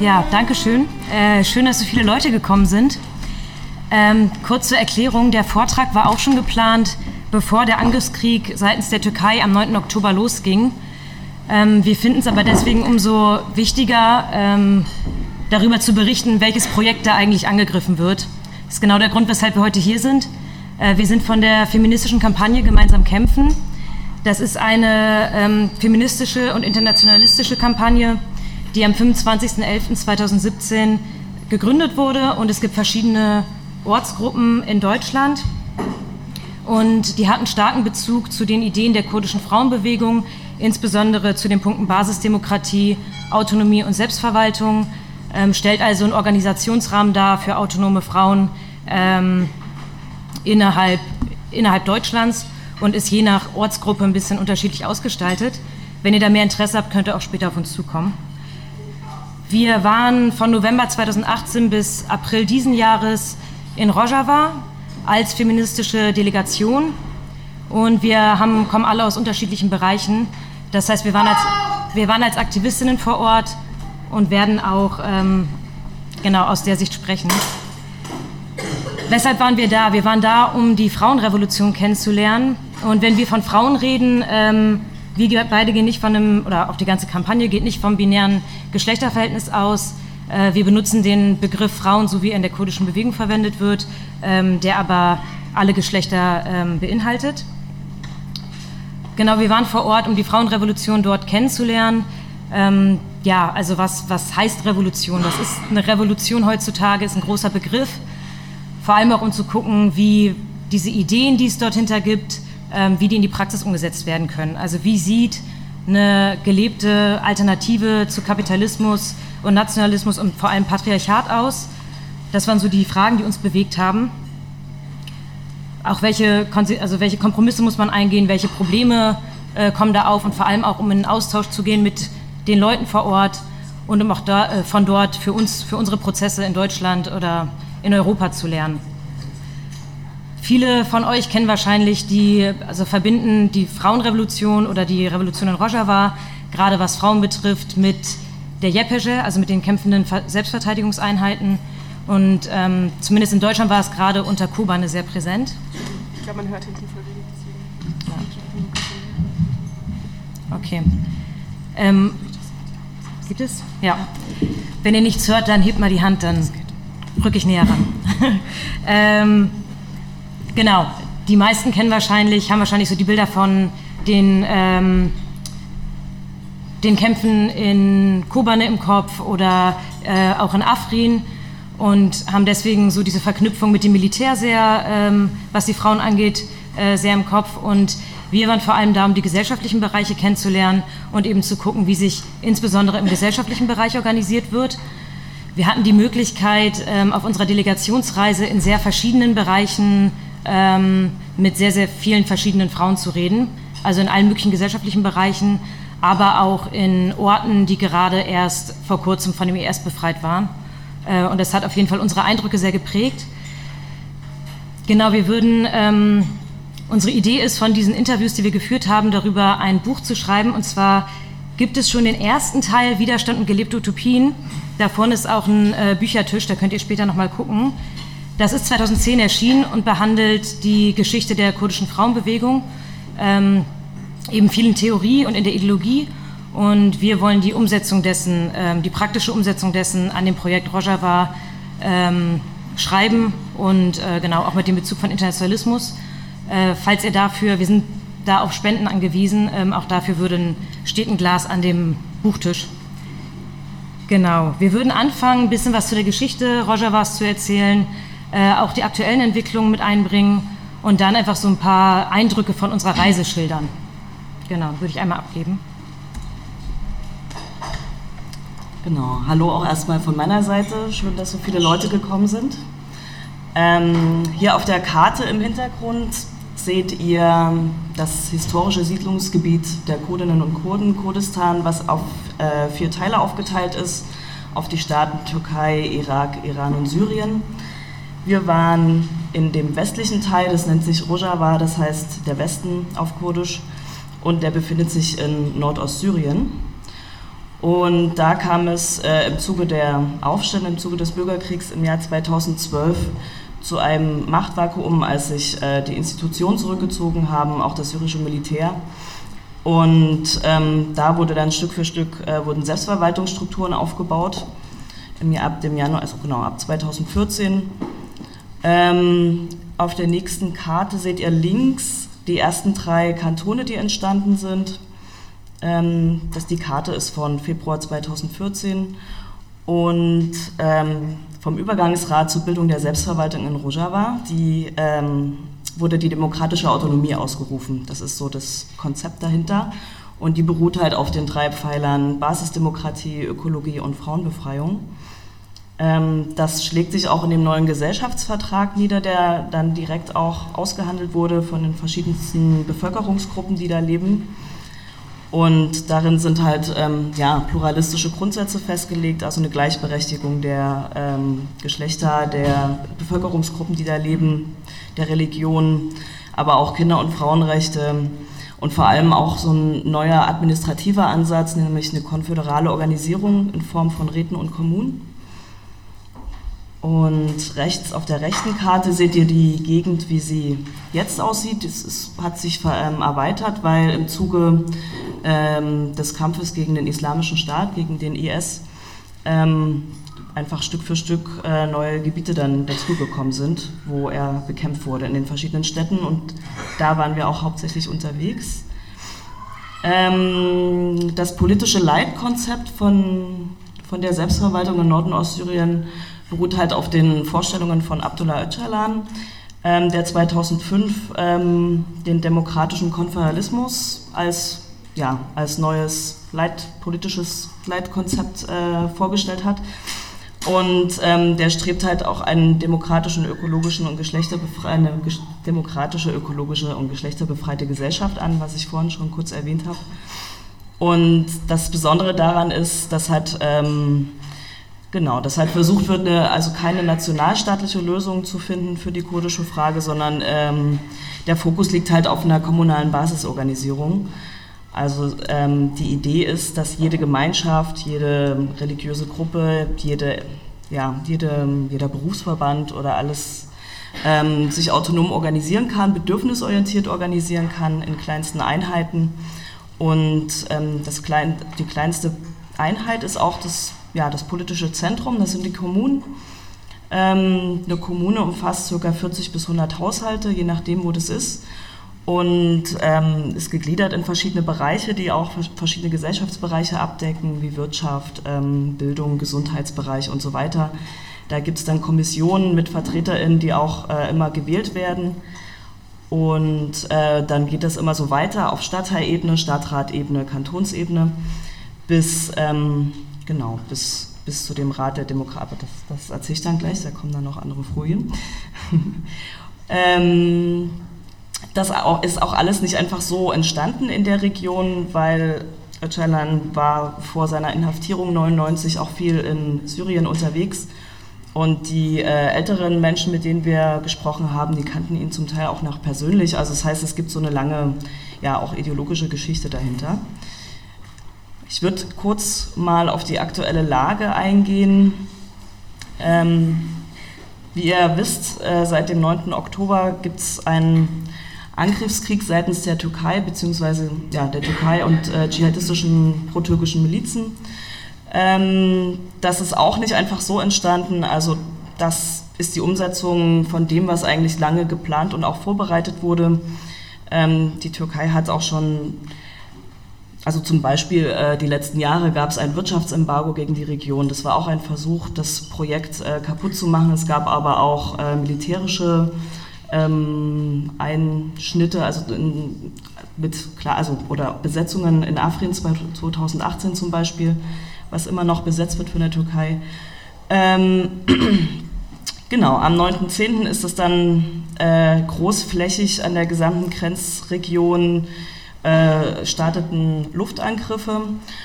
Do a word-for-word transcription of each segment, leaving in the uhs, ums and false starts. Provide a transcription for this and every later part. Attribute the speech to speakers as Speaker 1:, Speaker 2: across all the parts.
Speaker 1: Ja, danke schön. Äh, schön, dass so viele Leute gekommen sind. Ähm, kurz zur Erklärung, der Vortrag war auch schon geplant, bevor der Angriffskrieg seitens der Türkei am neunten Oktober losging. Ähm, wir finden es aber deswegen umso wichtiger, ähm, darüber zu berichten, welches Projekt da eigentlich angegriffen wird. Das ist genau der Grund, weshalb wir heute hier sind. Äh, wir sind von der feministischen Kampagne Gemeinsam kämpfen. Das ist eine ähm, feministische und internationalistische Kampagne, die am fünfundzwanzigsten elften zweitausendsiebzehn gegründet wurde, und es gibt verschiedene Ortsgruppen in Deutschland, und die hatten starken Bezug zu den Ideen der kurdischen Frauenbewegung, insbesondere zu den Punkten Basisdemokratie, Autonomie und Selbstverwaltung, ähm, stellt also einen Organisationsrahmen dar für autonome Frauen ähm, innerhalb, innerhalb Deutschlands und ist je nach Ortsgruppe ein bisschen unterschiedlich ausgestaltet. Wenn ihr da mehr Interesse habt, könnt ihr auch später auf uns zukommen. Wir waren von November zweitausendachtzehn bis April diesen Jahres in Rojava als feministische Delegation, und wir haben, kommen alle aus unterschiedlichen Bereichen. Das heißt, wir waren als, wir waren als Aktivistinnen vor Ort und werden auch ähm, genau aus der Sicht sprechen. Weshalb waren wir da? Wir waren da, um die Frauenrevolution kennenzulernen. Und wenn wir von Frauen reden, ähm, wir beide gehen nicht von einem, oder auch die ganze Kampagne geht nicht vom binären Geschlechterverhältnis aus. Äh, wir benutzen den Begriff Frauen, so wie er in der kurdischen Bewegung verwendet wird, ähm, der aber alle Geschlechter ähm, beinhaltet. Genau, wir waren vor Ort, um die Frauenrevolution dort kennenzulernen. Ähm, ja, also was, was heißt Revolution? Was ist eine Revolution heutzutage? Ist ein großer Begriff. Vor allem auch, um zu gucken, wie diese Ideen, die es dort hinter gibt, ähm, wie die in die Praxis umgesetzt werden können. Also wie sieht eine gelebte Alternative zu Kapitalismus und Nationalismus und vor allem Patriarchat aus? Das waren so die Fragen, die uns bewegt haben. Auch welche, also welche Kompromisse muss man eingehen, welche Probleme äh, kommen da auf, und vor allem auch, um in den Austausch zu gehen mit den Leuten vor Ort und um auch da, äh, von dort für uns, für unsere Prozesse in Deutschland oder in Europa zu lernen. Viele von euch kennen wahrscheinlich die, also verbinden die Frauenrevolution oder die Revolution in Rojava, gerade was Frauen betrifft, mit der J E P G, also mit den kämpfenden Selbstverteidigungseinheiten. Und ähm, zumindest in Deutschland war es gerade unter Kobane sehr präsent.
Speaker 2: Ich glaube, man hört hinten voll wenig, deswegen.
Speaker 1: Ja. Okay. Ähm, gibt es? Ja. Wenn ihr nichts hört, dann hebt mal die Hand, dann rücke ich näher ran. ähm, genau, die meisten kennen wahrscheinlich, haben wahrscheinlich so die Bilder von den, ähm, den Kämpfen in Kobane im Kopf oder äh, auch in Afrin, und haben deswegen so diese Verknüpfung mit dem Militär sehr, ähm, was die Frauen angeht, äh, sehr im Kopf. Und wir waren vor allem da, um die gesellschaftlichen Bereiche kennenzulernen und eben zu gucken, wie sich insbesondere im gesellschaftlichen Bereich organisiert wird. Wir hatten die Möglichkeit, ähm, auf unserer Delegationsreise in sehr verschiedenen Bereichen ähm, mit sehr, sehr vielen verschiedenen Frauen zu reden. Also in allen möglichen gesellschaftlichen Bereichen, aber auch in Orten, die gerade erst vor kurzem von dem I S befreit waren. Äh, und das hat auf jeden Fall unsere Eindrücke sehr geprägt. Genau, wir würden, ähm, unsere Idee ist, von diesen Interviews, die wir geführt haben, darüber ein Buch zu schreiben. Und zwar gibt es schon den ersten Teil, Widerstand und gelebte Utopien. Da vorne ist auch ein äh, Büchertisch, da könnt ihr später nochmal gucken. Das ist zweitausendzehn erschienen und behandelt die Geschichte der kurdischen Frauenbewegung, ähm, eben viel in Theorie und in der Ideologie. Und wir wollen die Umsetzung dessen, ähm, die praktische Umsetzung dessen an dem Projekt Rojava ähm, schreiben und äh, genau auch mit dem Bezug von Internationalismus. Äh, falls ihr dafür, wir sind da auf Spenden angewiesen, ähm, auch dafür würden, steht ein Glas an dem Buchtisch. Genau, wir würden anfangen, ein bisschen was zu der Geschichte Rojavas zu erzählen, äh, auch die aktuellen Entwicklungen mit einbringen und dann einfach so ein paar Eindrücke von unserer Reise schildern. Genau, würde ich einmal abgeben.
Speaker 3: Genau, hallo auch erstmal von meiner Seite. Schön, dass so viele Leute gekommen sind. Ähm, hier auf der Karte im Hintergrund seht ihr das historische Siedlungsgebiet der Kurdinnen und Kurden, Kurdistan, was auf äh, vier Teile aufgeteilt ist, auf die Staaten Türkei, Irak, Iran und Syrien. Wir waren in dem westlichen Teil, das nennt sich Rojava, das heißt der Westen auf Kurdisch, und der befindet sich in Nordostsyrien. Und da kam es äh, im Zuge der Aufstände, im Zuge des Bürgerkriegs im Jahr zweitausendzwölf zu einem Machtvakuum, als sich äh, die Institutionen zurückgezogen haben, auch das syrische Militär. Und ähm, da wurde dann Stück für Stück äh, wurden Selbstverwaltungsstrukturen aufgebaut, im Jahr, ab dem Januar, also genau ab zweitausendvierzehn. Ähm, auf der nächsten Karte seht ihr links die ersten drei Kantone, die entstanden sind. Ähm, das, die Karte ist von Februar zweitausendvierzehn und ähm, vom Übergangsrat zur Bildung der Selbstverwaltung in Rojava, die ähm, wurde die demokratische Autonomie ausgerufen. Das ist so das Konzept dahinter. Und die beruht halt auf den drei Pfeilern Basisdemokratie, Ökologie und Frauenbefreiung. Ähm, das schlägt sich auch in dem neuen Gesellschaftsvertrag nieder, der dann direkt auch ausgehandelt wurde von den verschiedensten Bevölkerungsgruppen, die da leben. Und darin sind halt ähm, ja, pluralistische Grundsätze festgelegt, also eine Gleichberechtigung der ähm, Geschlechter, der Bevölkerungsgruppen, die da leben, der Religionen, aber auch Kinder- und Frauenrechte und vor allem auch so ein neuer administrativer Ansatz, nämlich eine konföderale Organisierung in Form von Räten und Kommunen. Und rechts auf der rechten Karte seht ihr die Gegend, wie sie jetzt aussieht. Es ist, hat sich ähm, erweitert, weil im Zuge ähm, des Kampfes gegen den Islamischen Staat, gegen den I S, ähm, einfach Stück für Stück äh, neue Gebiete dann dazugekommen sind, wo er bekämpft wurde in den verschiedenen Städten. Und da waren wir auch hauptsächlich unterwegs. Ähm, das politische Leitkonzept von, von der Selbstverwaltung in Nord- und Ostsyrien beruht halt auf den Vorstellungen von Abdullah Öcalan, ähm, der zweitausendfünf ähm, den demokratischen Konföderalismus als, ja, als neues Leit, politisches Leitkonzept äh, vorgestellt hat. Und ähm, der strebt halt auch einen demokratischen, ökologischen und geschlechterbefre- eine ges- demokratische, ökologische und geschlechterbefreite Gesellschaft an, was ich vorhin schon kurz erwähnt habe. Und das Besondere daran ist, dass halt ähm, Genau, dass halt versucht wird, eine, also keine nationalstaatliche Lösung zu finden für die kurdische Frage, sondern ähm, der Fokus liegt halt auf einer kommunalen Basisorganisierung. Also ähm, die Idee ist, dass jede Gemeinschaft, jede religiöse Gruppe, jede, ja, jede, jeder Berufsverband oder alles ähm, sich autonom organisieren kann, bedürfnisorientiert organisieren kann in kleinsten Einheiten. Und ähm, das klein, die kleinste Einheit ist auch das Ja, das politische Zentrum, das sind die Kommunen. Ähm, eine Kommune umfasst ca. vierzig bis hundert Haushalte, je nachdem, wo das ist. Und ähm, ist gegliedert in verschiedene Bereiche, die auch verschiedene Gesellschaftsbereiche abdecken, wie Wirtschaft, ähm, Bildung, Gesundheitsbereich und so weiter. Da gibt es dann Kommissionen mit VertreterInnen, die auch äh, immer gewählt werden. Und äh, dann geht das immer so weiter auf Stadtteilebene, Stadtratebene, Kantonsebene, bis... Ähm, Genau, bis, bis zu dem Rat der Demokraten. Das, das erzähle ich dann gleich, da kommen dann noch andere Folien. ähm, das ist auch alles nicht einfach so entstanden in der Region, weil Öcalan war vor seiner Inhaftierung neunundneunzig auch viel in Syrien unterwegs. Und die äh, älteren Menschen, mit denen wir gesprochen haben, die kannten ihn zum Teil auch noch persönlich. Also das heißt, es gibt so eine lange, ja auch ideologische Geschichte dahinter. Ich würde kurz mal auf die aktuelle Lage eingehen. Ähm, wie ihr wisst, äh, seit dem neunten Oktober gibt es einen Angriffskrieg seitens der Türkei, beziehungsweise ja, der Türkei und äh, dschihadistischen pro-türkischen Milizen. Ähm, das ist auch nicht einfach so entstanden. Also das ist die Umsetzung von dem, was eigentlich lange geplant und auch vorbereitet wurde. Ähm, die Türkei hat auch schon... Also zum Beispiel äh, die letzten Jahre gab es ein Wirtschaftsembargo gegen die Region. Das war auch ein Versuch, das Projekt äh, kaputt zu machen. Es gab aber auch äh, militärische ähm, Einschnitte, also in, mit klar, also oder Besetzungen in Afrin zweitausendachtzehn zum Beispiel, was immer noch besetzt wird von der Türkei. Ähm, genau, am neunten zehnten ist es dann äh, großflächig an der gesamten Grenzregion. Äh, starteten Luftangriffe.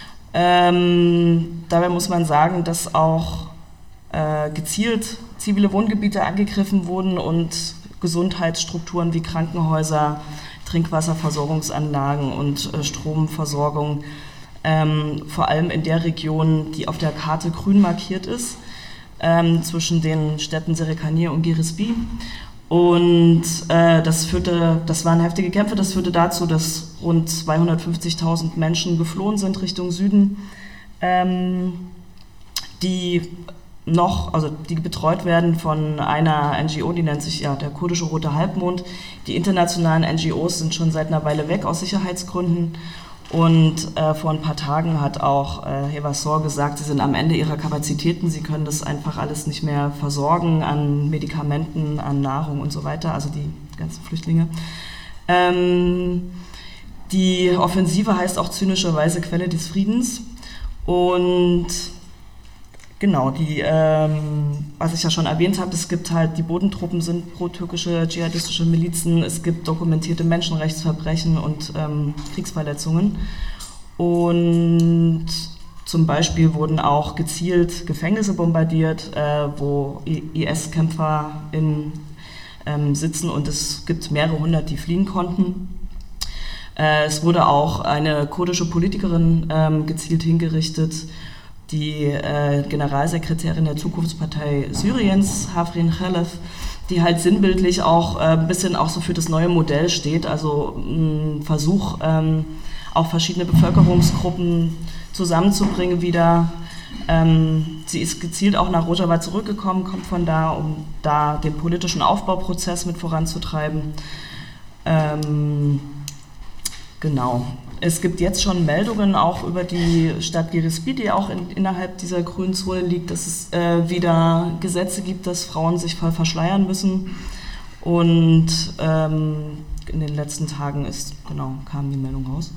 Speaker 3: Ähm, dabei muss man sagen, dass auch äh, gezielt zivile Wohngebiete angegriffen wurden und Gesundheitsstrukturen wie Krankenhäuser, Trinkwasserversorgungsanlagen und äh, Stromversorgung ähm, vor allem in der Region, die auf der Karte grün markiert ist, ähm, zwischen den Städten Serikaniye und Giresbi. Und äh, das führte, das waren heftige Kämpfe, das führte dazu, dass rund zweihundertfünfzigtausend Menschen geflohen sind Richtung Süden, ähm, die noch, also die betreut werden von einer N G O, die nennt sich ja der kurdische Rote Halbmond. Die internationalen N G Os sind schon seit einer Weile weg aus Sicherheitsgründen. Und äh, vor ein paar Tagen hat auch äh, Hewasor gesagt, sie sind am Ende ihrer Kapazitäten, sie können das einfach alles nicht mehr versorgen an Medikamenten, an Nahrung und so weiter, also die ganzen Flüchtlinge. Ähm, die Offensive heißt auch zynischerweise Quelle des Friedens. Und genau, die, ähm, was ich ja schon erwähnt habe, es gibt halt, die Bodentruppen sind pro-türkische dschihadistische Milizen, es gibt dokumentierte Menschenrechtsverbrechen und ähm, Kriegsverletzungen. Und zum Beispiel wurden auch gezielt Gefängnisse bombardiert, äh, wo I S-Kämpfer in, ähm, sitzen, und es gibt mehrere hundert, die fliehen konnten. Äh, es wurde auch eine kurdische Politikerin ähm, gezielt hingerichtet, die äh, Generalsekretärin der Zukunftspartei Syriens, Hafrin Khalaf, die halt sinnbildlich auch äh, ein bisschen auch so für das neue Modell steht, also ein Versuch, ähm, auch verschiedene Bevölkerungsgruppen zusammenzubringen wieder. Ähm, sie ist gezielt auch nach Rojava zurückgekommen, kommt von da, um da den politischen Aufbauprozess mit voranzutreiben. Ähm, genau. Es gibt jetzt schon Meldungen auch über die Stadt Giresbi, die auch in, innerhalb dieser grünen Zone liegt, dass es äh, wieder Gesetze gibt, dass Frauen sich voll verschleiern müssen. Und ähm, in den letzten Tagen ist, genau, kam die Meldung raus.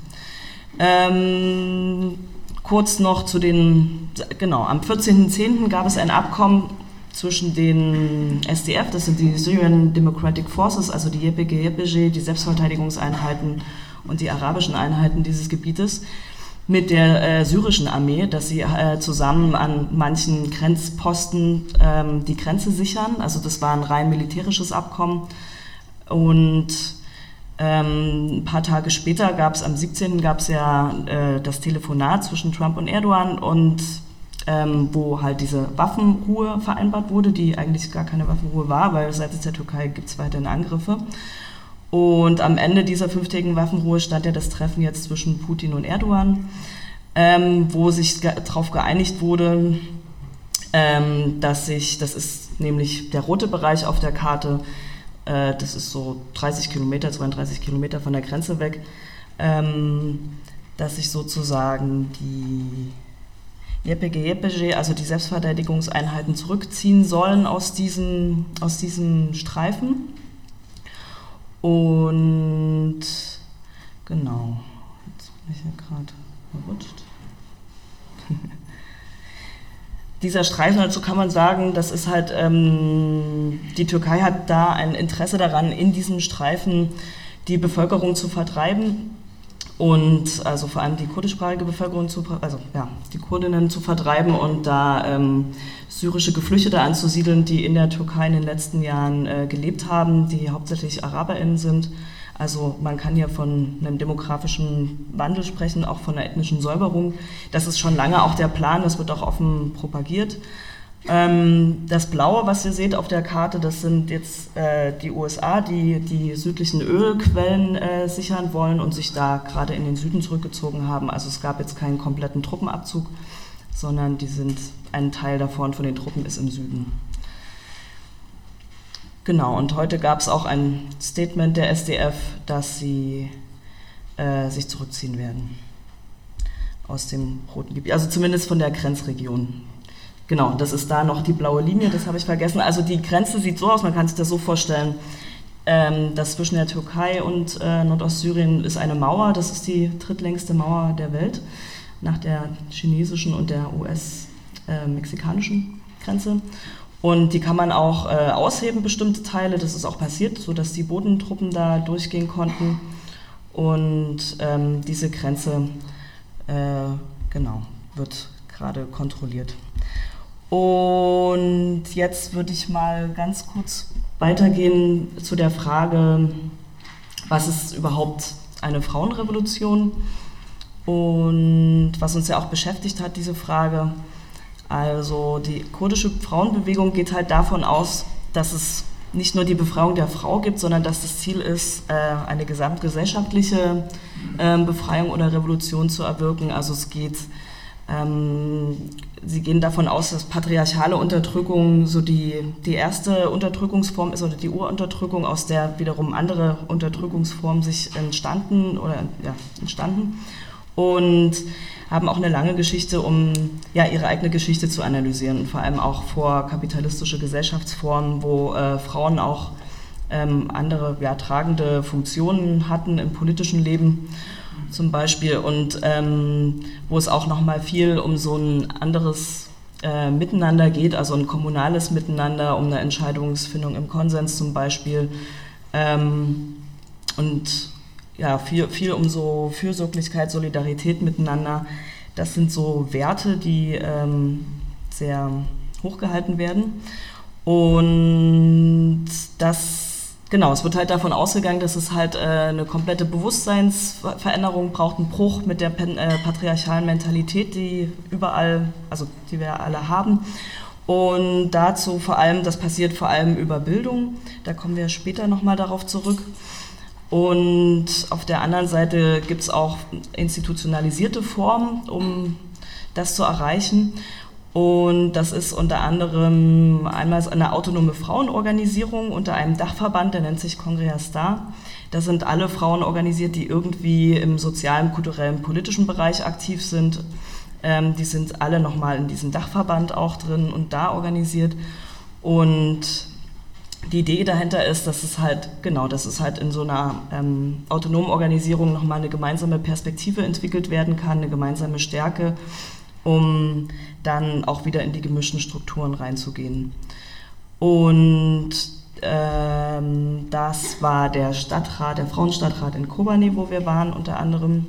Speaker 3: Ähm, kurz noch zu den, genau, am vierzehnten zehnten gab es ein Abkommen zwischen den S D F, das sind die Syrian Democratic Forces, also die Y P G Y P G, die Selbstverteidigungseinheiten und die arabischen Einheiten dieses Gebietes, mit der äh, syrischen Armee, dass sie äh, zusammen an manchen Grenzposten ähm, die Grenze sichern. Also das war ein rein militärisches Abkommen. Und ähm, ein paar Tage später gab es, am siebzehnten gab es ja äh, das Telefonat zwischen Trump und Erdogan, und ähm, wo halt diese Waffenruhe vereinbart wurde, die eigentlich gar keine Waffenruhe war, weil seitens der Türkei gibt es weiterhin Angriffe. Und am Ende dieser fünftägigen Waffenruhe stand ja das Treffen jetzt zwischen Putin und Erdogan, ähm, wo sich ge- darauf geeinigt wurde, ähm, dass sich, das ist nämlich der rote Bereich auf der Karte, äh, das ist so dreißig Kilometer, zweiunddreißig Kilometer von der Grenze weg, ähm, dass sich sozusagen die Y P G Y P G, also die Selbstverteidigungseinheiten, zurückziehen sollen aus diesem, aus diesem Streifen. Und genau, jetzt bin ich ja gerade verrutscht. Dieser Streifen, also kann man sagen, das ist halt, ähm, die Türkei hat da ein Interesse daran, in diesem Streifen die Bevölkerung zu vertreiben und also vor allem die kurdischsprachige Bevölkerung zu, also ja, die Kurdinnen zu vertreiben und da ähm, syrische Geflüchtete anzusiedeln, die in der Türkei in den letzten Jahren äh, gelebt haben, die hauptsächlich AraberInnen sind. Also man kann hier von einem demografischen Wandel sprechen, auch von einer ethnischen Säuberung. Das ist schon lange auch der Plan, das wird auch offen propagiert. Ähm, das Blaue, was ihr seht auf der Karte, das sind jetzt äh, die U S A, die die südlichen Ölquellen äh, sichern wollen und sich da gerade in den Süden zurückgezogen haben. Also es gab jetzt keinen kompletten Truppenabzug, sondern die sind, ein Teil davon von den Truppen ist im Süden. Genau, und heute gab es auch ein Statement der S D F, dass sie äh, sich zurückziehen werden aus dem roten Gebiet, also zumindest von der Grenzregion. Genau, das ist da noch die blaue Linie, das habe ich vergessen. Also die Grenze sieht so aus, man kann sich das so vorstellen, ähm, dass zwischen der Türkei und äh, Nordostsyrien ist eine Mauer, das ist die drittlängste Mauer der Welt, nach der chinesischen und der U S-mexikanischen äh, Grenze. Und die kann man auch äh, ausheben, bestimmte Teile, das ist auch passiert, sodass die Bodentruppen da durchgehen konnten. Und ähm, diese Grenze, äh, genau, wird gerade kontrolliert. Und jetzt würde ich mal ganz kurz weitergehen zu der Frage, was ist überhaupt eine Frauenrevolution? Und was uns ja auch beschäftigt hat, diese Frage, also die kurdische Frauenbewegung geht halt davon aus, dass es nicht nur die Befreiung der Frau gibt, sondern dass das Ziel ist, eine gesamtgesellschaftliche Befreiung oder Revolution zu erwirken. Also es geht, ähm, sie gehen davon aus, dass patriarchale Unterdrückung so die, die erste Unterdrückungsform ist oder die Urunterdrückung, aus der wiederum andere Unterdrückungsformen sich entstanden oder ja, entstanden. Und haben auch eine lange Geschichte, um ja, ihre eigene Geschichte zu analysieren und vor allem auch vor kapitalistische Gesellschaftsformen, wo äh, Frauen auch ähm, andere ja, tragende Funktionen hatten im politischen Leben zum Beispiel und ähm, wo es auch nochmal viel um so ein anderes äh, Miteinander geht, also ein kommunales Miteinander, um eine Entscheidungsfindung im Konsens zum Beispiel ähm, und ja, viel, viel um so Fürsorglichkeit, Solidarität miteinander. Das sind so Werte, die ähm, sehr hochgehalten werden. Und das, genau, es wird halt davon ausgegangen, dass es halt äh, eine komplette Bewusstseinsveränderung braucht, einen Bruch mit der äh, patriarchalen Mentalität, die überall, also die wir alle haben. Und dazu vor allem, das passiert vor allem über Bildung, da kommen wir später nochmal darauf zurück. Und auf der anderen Seite gibt es auch institutionalisierte Formen, um das zu erreichen. Und das ist unter anderem einmal eine autonome Frauenorganisierung unter einem Dachverband, der nennt sich Congrea Star. Da sind alle Frauen organisiert, die irgendwie im sozialen, kulturellen, politischen Bereich aktiv sind. Ähm, die sind alle nochmal in diesem Dachverband auch drin und da organisiert. Und die Idee dahinter ist, dass es halt, genau, dass es halt in so einer ähm, autonomen Organisation nochmal eine gemeinsame Perspektive entwickelt werden kann, eine gemeinsame Stärke, um dann auch wieder in die gemischten Strukturen reinzugehen. Und ähm, das war der Stadtrat, der Frauenstadtrat in Kobani, wo wir waren unter anderem.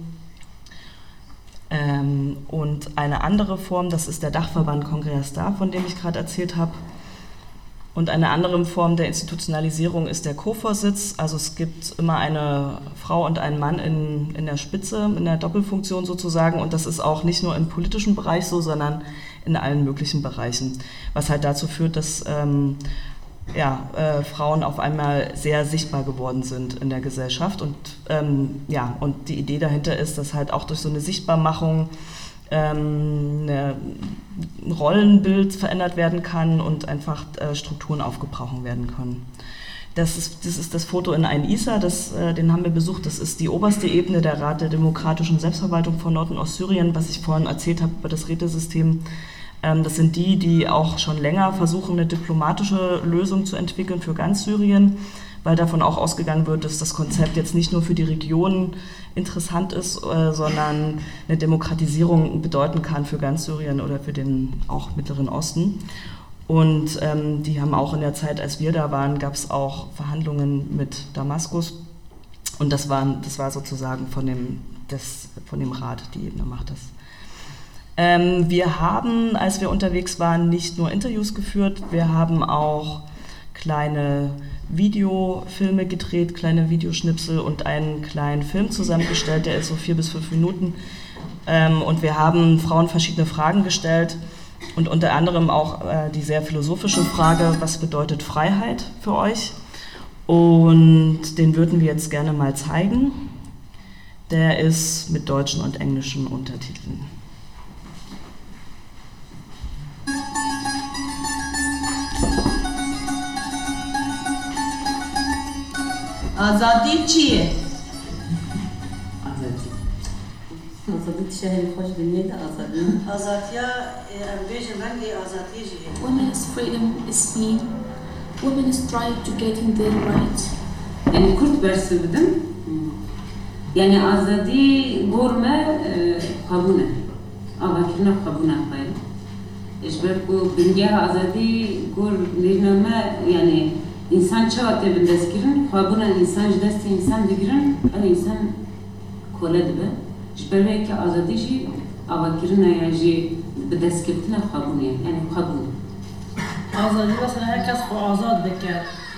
Speaker 3: Ähm, und eine andere Form, das ist der Dachverband Congrea Star, von dem ich gerade erzählt habe. Und eine andere Form der Institutionalisierung ist der Co-Vorsitz. Also es gibt immer eine Frau und einen Mann in, in der Spitze, in der Doppelfunktion sozusagen. Und das ist auch nicht nur im politischen Bereich so, sondern in allen möglichen Bereichen. Was halt dazu führt, dass ähm, ja, äh, Frauen auf einmal sehr sichtbar geworden sind in der Gesellschaft. Und, ähm, ja, und die Idee dahinter ist, dass halt auch durch so eine Sichtbarmachung ähm, eine, ein Rollenbild verändert werden kann und einfach äh, Strukturen aufgebrochen werden können. Das ist, das ist das Foto in Ain Issa, das, äh, den haben wir besucht. Das ist die oberste Ebene der Rat der demokratischen Selbstverwaltung von Nord- und Ostsyrien, was ich vorhin erzählt habe über das Rätesystem. Ähm, das sind die, die auch schon länger versuchen, eine diplomatische Lösung zu entwickeln für ganz Syrien, weil davon auch ausgegangen wird, dass das Konzept jetzt nicht nur für die Region interessant ist, äh, sondern eine Demokratisierung bedeuten kann für ganz Syrien oder für den auch Mittleren Osten. Und ähm, die haben auch in der Zeit, als wir da waren, gab es auch Verhandlungen mit Damaskus. Und das, waren, das war sozusagen von dem, das, von dem Rat, die Ebene macht das. Ähm, wir haben, als wir unterwegs waren, nicht nur Interviews geführt, wir haben auch kleine Videofilme gedreht, kleine Videoschnipsel und einen kleinen Film zusammengestellt, der ist so vier bis fünf Minuten. Ähm, und wir haben Frauen verschiedene Fragen gestellt und unter anderem auch äh, die sehr philosophische Frage, was bedeutet Freiheit für euch? Und den würden wir jetzt gerne mal zeigen. Der ist mit deutschen und englischen Untertiteln.
Speaker 4: آزادی چیه؟
Speaker 5: آزادی آزادی شهر خوش دنیای آزادی
Speaker 4: آزادیا امروز من دی آزادی جیه.
Speaker 6: Women's freedom is mean. Women strive to getting their rights.
Speaker 5: يعني كرت برس بدم يعني آزادی گرمه قبونه آواتنا قبونه خیلی إجبار کو بنجاه آزادی گر لینا يعني İnsan çağatı bir deskirin, kabuna insan jdesti insan digirin, el insan kola dibe. Jberve ki azadi ji avakirina ya ji bir deskirtina kabuniye, yani kabun.
Speaker 7: Azadi mesela herkes bu azad bekar.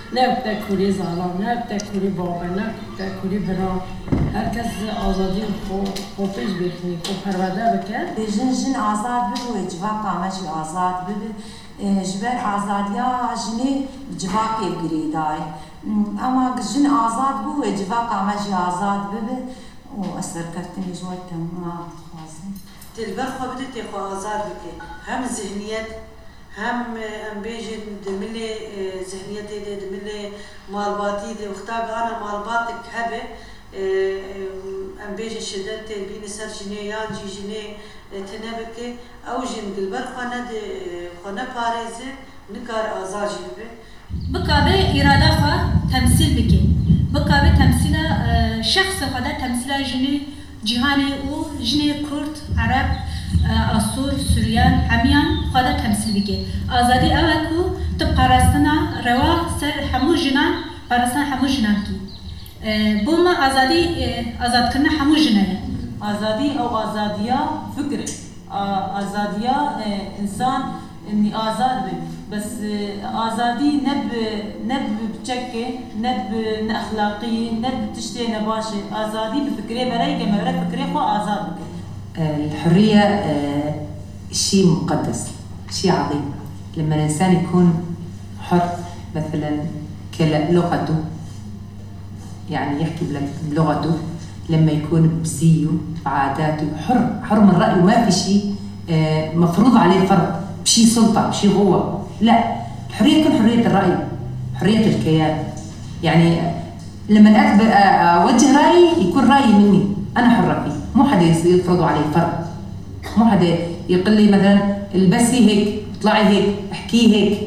Speaker 7: نه بتاكلي زعلان نه بتاكلي بابا نه بتاكلي برا هركز آزادی خو خوبش بخنی خو پرورده بکن
Speaker 4: جن جن آزاد ببو جواکا مجی آزاد ببو جبر آزادیا جنی جواکی گریدای اما جن آزاد بو جواکا مجی آزاد ببو و اثر کرتنی جویتم ما خوازم
Speaker 8: تلبر خو بدت خو آزاد بکی هم ذهنیت هم ام بيجي دملي ذهنيتي دملي مالباتي دي وختاق انا مالباتك هبه ام بيجي شدت بين سر جنيان جي جني تنبكي او جن دلبر خانه خانه باريزه نكار ازاجي به
Speaker 9: بكابه اراده خو تمثيل بكي بكابه تمثيل شخص خدا تمثيل جني جهاني و جني كرد عرب آسور، سوریان، همیان خدا تمثیل بگه. آزادی اوه کو تو پرستنا روا سر همو جنان پرستنا همو جنان کی. بوم آزادی آزاد کردن همو جنانه.
Speaker 10: آزادی او آزادیا فکر. آزادیا انسان اني آزاد بي بس آزادي نب نب بتشكي نب نأخلاقي نب تشتي نباشي آزادي بفكري برايقة مرة فكري خو آزاد بك.
Speaker 11: الحرية شيء مقدس شيء عظيم لما الإنسان يكون حر مثلا كلغته يعني يحكي بلغته لما يكون بزيه بعاداته حر حر من رأيه ما في شيء مفروض عليه فرض بشيء سلطة بشيء قوة لا الحرية تكون حرية الرأي حرية الكيان يعني لما أوجه رأيي يكون رأيي مني أنا حرة فيه مو حدا يفرضوا علي فرض مو حدا يقول لي مثلا البسي هيك اطلعي هيك احكي هيك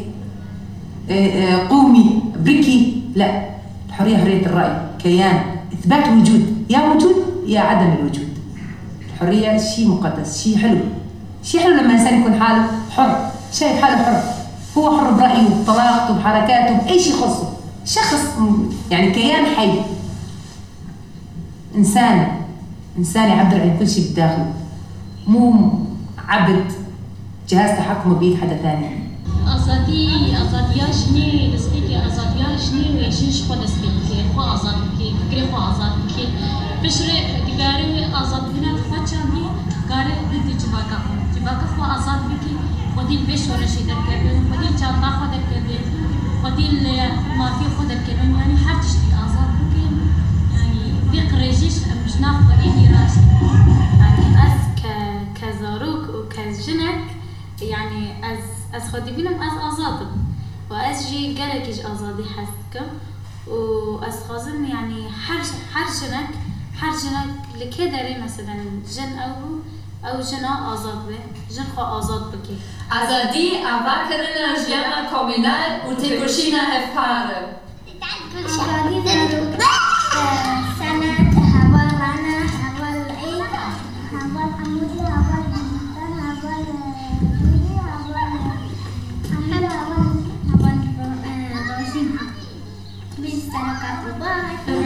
Speaker 11: قومي بركي لا الحرية حرية الرأي كيان إثبات وجود يا وجود يا عدم الوجود الحرية شيء مقدس شيء حلو شيء حلو لما الإنسان يكون حاله حر شايف حاله حر هو حر برأيه بطلاقته بحركاته بأي شيء يخصه شخص يعني كيان حي إنسان إنسان يعبر عن كل شيء بداخله مو عبد جهاز تحكمه بيد حدا ثاني.
Speaker 12: آزادی آزادیاشنی دستگیری آزادیاشنی و ایشش خود دستگیری خو آزاد کی فکر خو آزاد کی بشره دیگری آزاد بودن خواچانی گاره بدی جواکا جواکا خو آزاد بکی خودی بشورشی در کردن خودی چانتا خود در کردن خودی مافی خود در کردن یعنی هر چیزی آزاد بکی یعنی بیقریجیش مجناق خودی دیراش
Speaker 13: يعني از ك كزاروك وكجنك يعني از از خودي بينهم از آزادم وأز جي قالكيش آزادي حسكم وأز خازم يعني حرج حرجنك حرجنك لكدري مثلا جن أو أو جنا آزاد به جن خو آزاد بكي
Speaker 14: آزادي أفكرنا جيانا كومينال وتكوشينا هفارة
Speaker 15: آزادي ضرورة سنة هوالانا هوال أي هوال أمودي هوال بنتان هوال بيدي هوال أمير هوال هوال روشين بيستنى كاتباي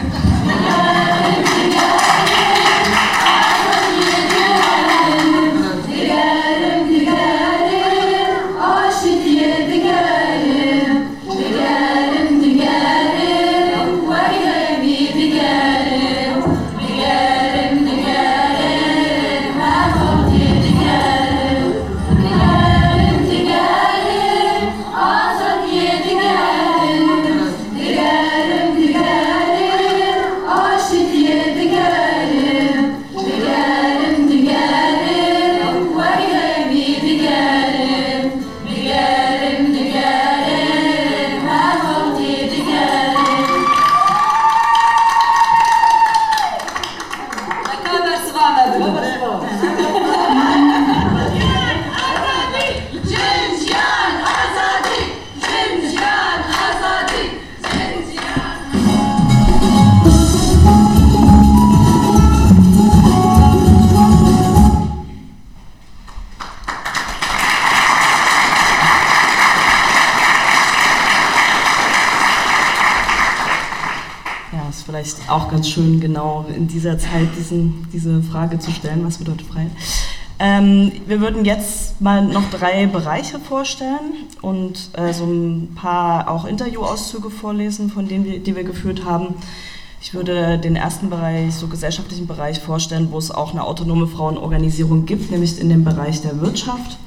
Speaker 3: Auch ganz schön genau in dieser Zeit diesen, diese Frage zu stellen, was bedeutet Freiheit. Ähm, wir würden jetzt mal noch drei Bereiche vorstellen und äh, so ein paar auch Interviewauszüge vorlesen, von denen wir, die wir geführt haben. Ich würde den ersten Bereich, so gesellschaftlichen Bereich vorstellen, wo es auch eine autonome Frauenorganisierung gibt, nämlich in dem Bereich der Wirtschaft.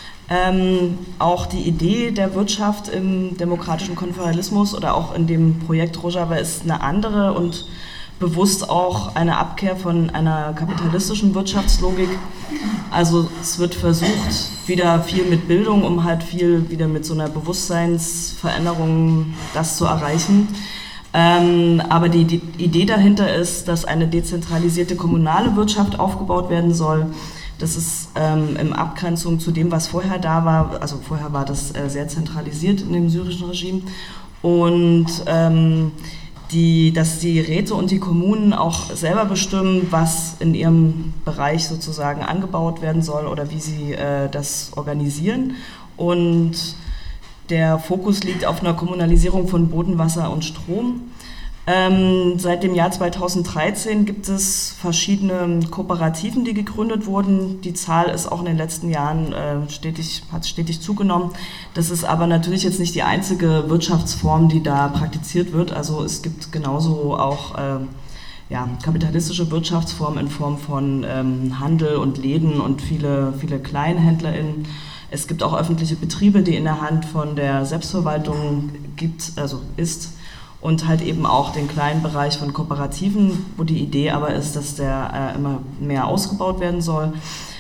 Speaker 3: Ähm, auch die Idee der Wirtschaft im demokratischen Konföderalismus oder auch in dem Projekt Rojava ist eine andere und bewusst auch eine Abkehr von einer kapitalistischen Wirtschaftslogik. Also es wird versucht, wieder viel mit Bildung, um halt viel wieder mit so einer Bewusstseinsveränderung das zu erreichen. Ähm, aber die, die Idee dahinter ist, dass eine dezentralisierte kommunale Wirtschaft aufgebaut werden soll. Das ist ähm, in Abgrenzung zu dem, was vorher da war. Also vorher war das äh, sehr zentralisiert in dem syrischen Regime. Und ähm, Die, dass die Räte und die Kommunen auch selber bestimmen, was in ihrem Bereich sozusagen angebaut werden soll oder wie sie äh, das organisieren. Und der Fokus liegt auf einer Kommunalisierung von Boden, Wasser und Strom. Ähm, seit dem Jahr zweitausenddreizehn gibt es verschiedene Kooperativen, die gegründet wurden. Die Zahl ist auch in den letzten Jahren äh, stetig, hat stetig zugenommen. Das ist aber natürlich jetzt nicht die einzige Wirtschaftsform, die da praktiziert wird. Also es gibt genauso auch äh, ja, kapitalistische Wirtschaftsformen in Form von ähm, Handel und Läden und viele, viele KleinhändlerInnen. Es gibt auch öffentliche Betriebe, die in der Hand von der Selbstverwaltung gibt, also ist. Und halt eben auch den kleinen Bereich von Kooperativen, wo die Idee aber ist, dass der äh, immer mehr ausgebaut werden soll.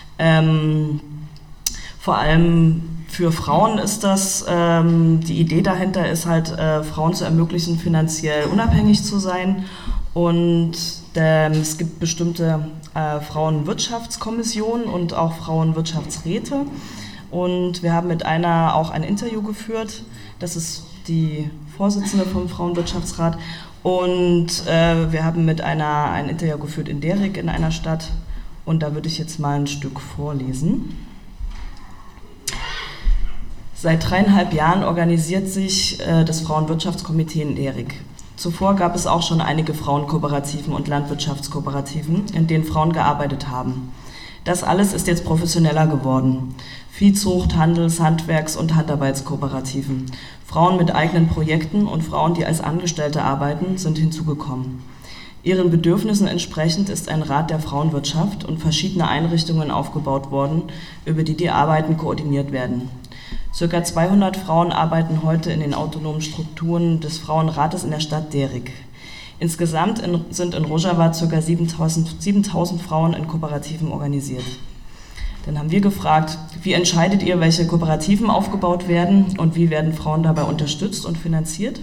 Speaker 3: Ähm, vor allem für Frauen ist das, ähm, die Idee dahinter ist halt, äh, Frauen zu ermöglichen, finanziell unabhängig zu sein. Und ähm, es gibt bestimmte äh, Frauenwirtschaftskommissionen und auch Frauenwirtschaftsräte. Und wir haben mit einer auch ein Interview geführt. Das ist die Vorsitzende vom Frauenwirtschaftsrat. Und äh, wir haben mit einer ein Interview geführt in Derik, in einer Stadt. Und da würde ich jetzt mal ein Stück vorlesen. Seit dreieinhalb Jahren organisiert sich äh, das Frauenwirtschaftskomitee in Derik. Zuvor gab es auch schon einige Frauenkooperativen und Landwirtschaftskooperativen, in denen Frauen gearbeitet haben. Das alles ist jetzt professioneller geworden. Viehzucht, Handels-, Handwerks- und Handarbeitskooperativen. Frauen mit eigenen Projekten und Frauen, die als Angestellte arbeiten, sind hinzugekommen. Ihren Bedürfnissen entsprechend ist ein Rat der Frauenwirtschaft und verschiedene Einrichtungen aufgebaut worden, über die die Arbeiten koordiniert werden. Circa zweihundert Frauen arbeiten heute in den autonomen Strukturen des Frauenrates in der Stadt Derik. Insgesamt in, sind in Rojava ca. siebentausend Frauen in Kooperativen organisiert. Dann haben wir gefragt, wie entscheidet ihr, welche Kooperativen aufgebaut werden und wie werden Frauen dabei unterstützt und finanziert?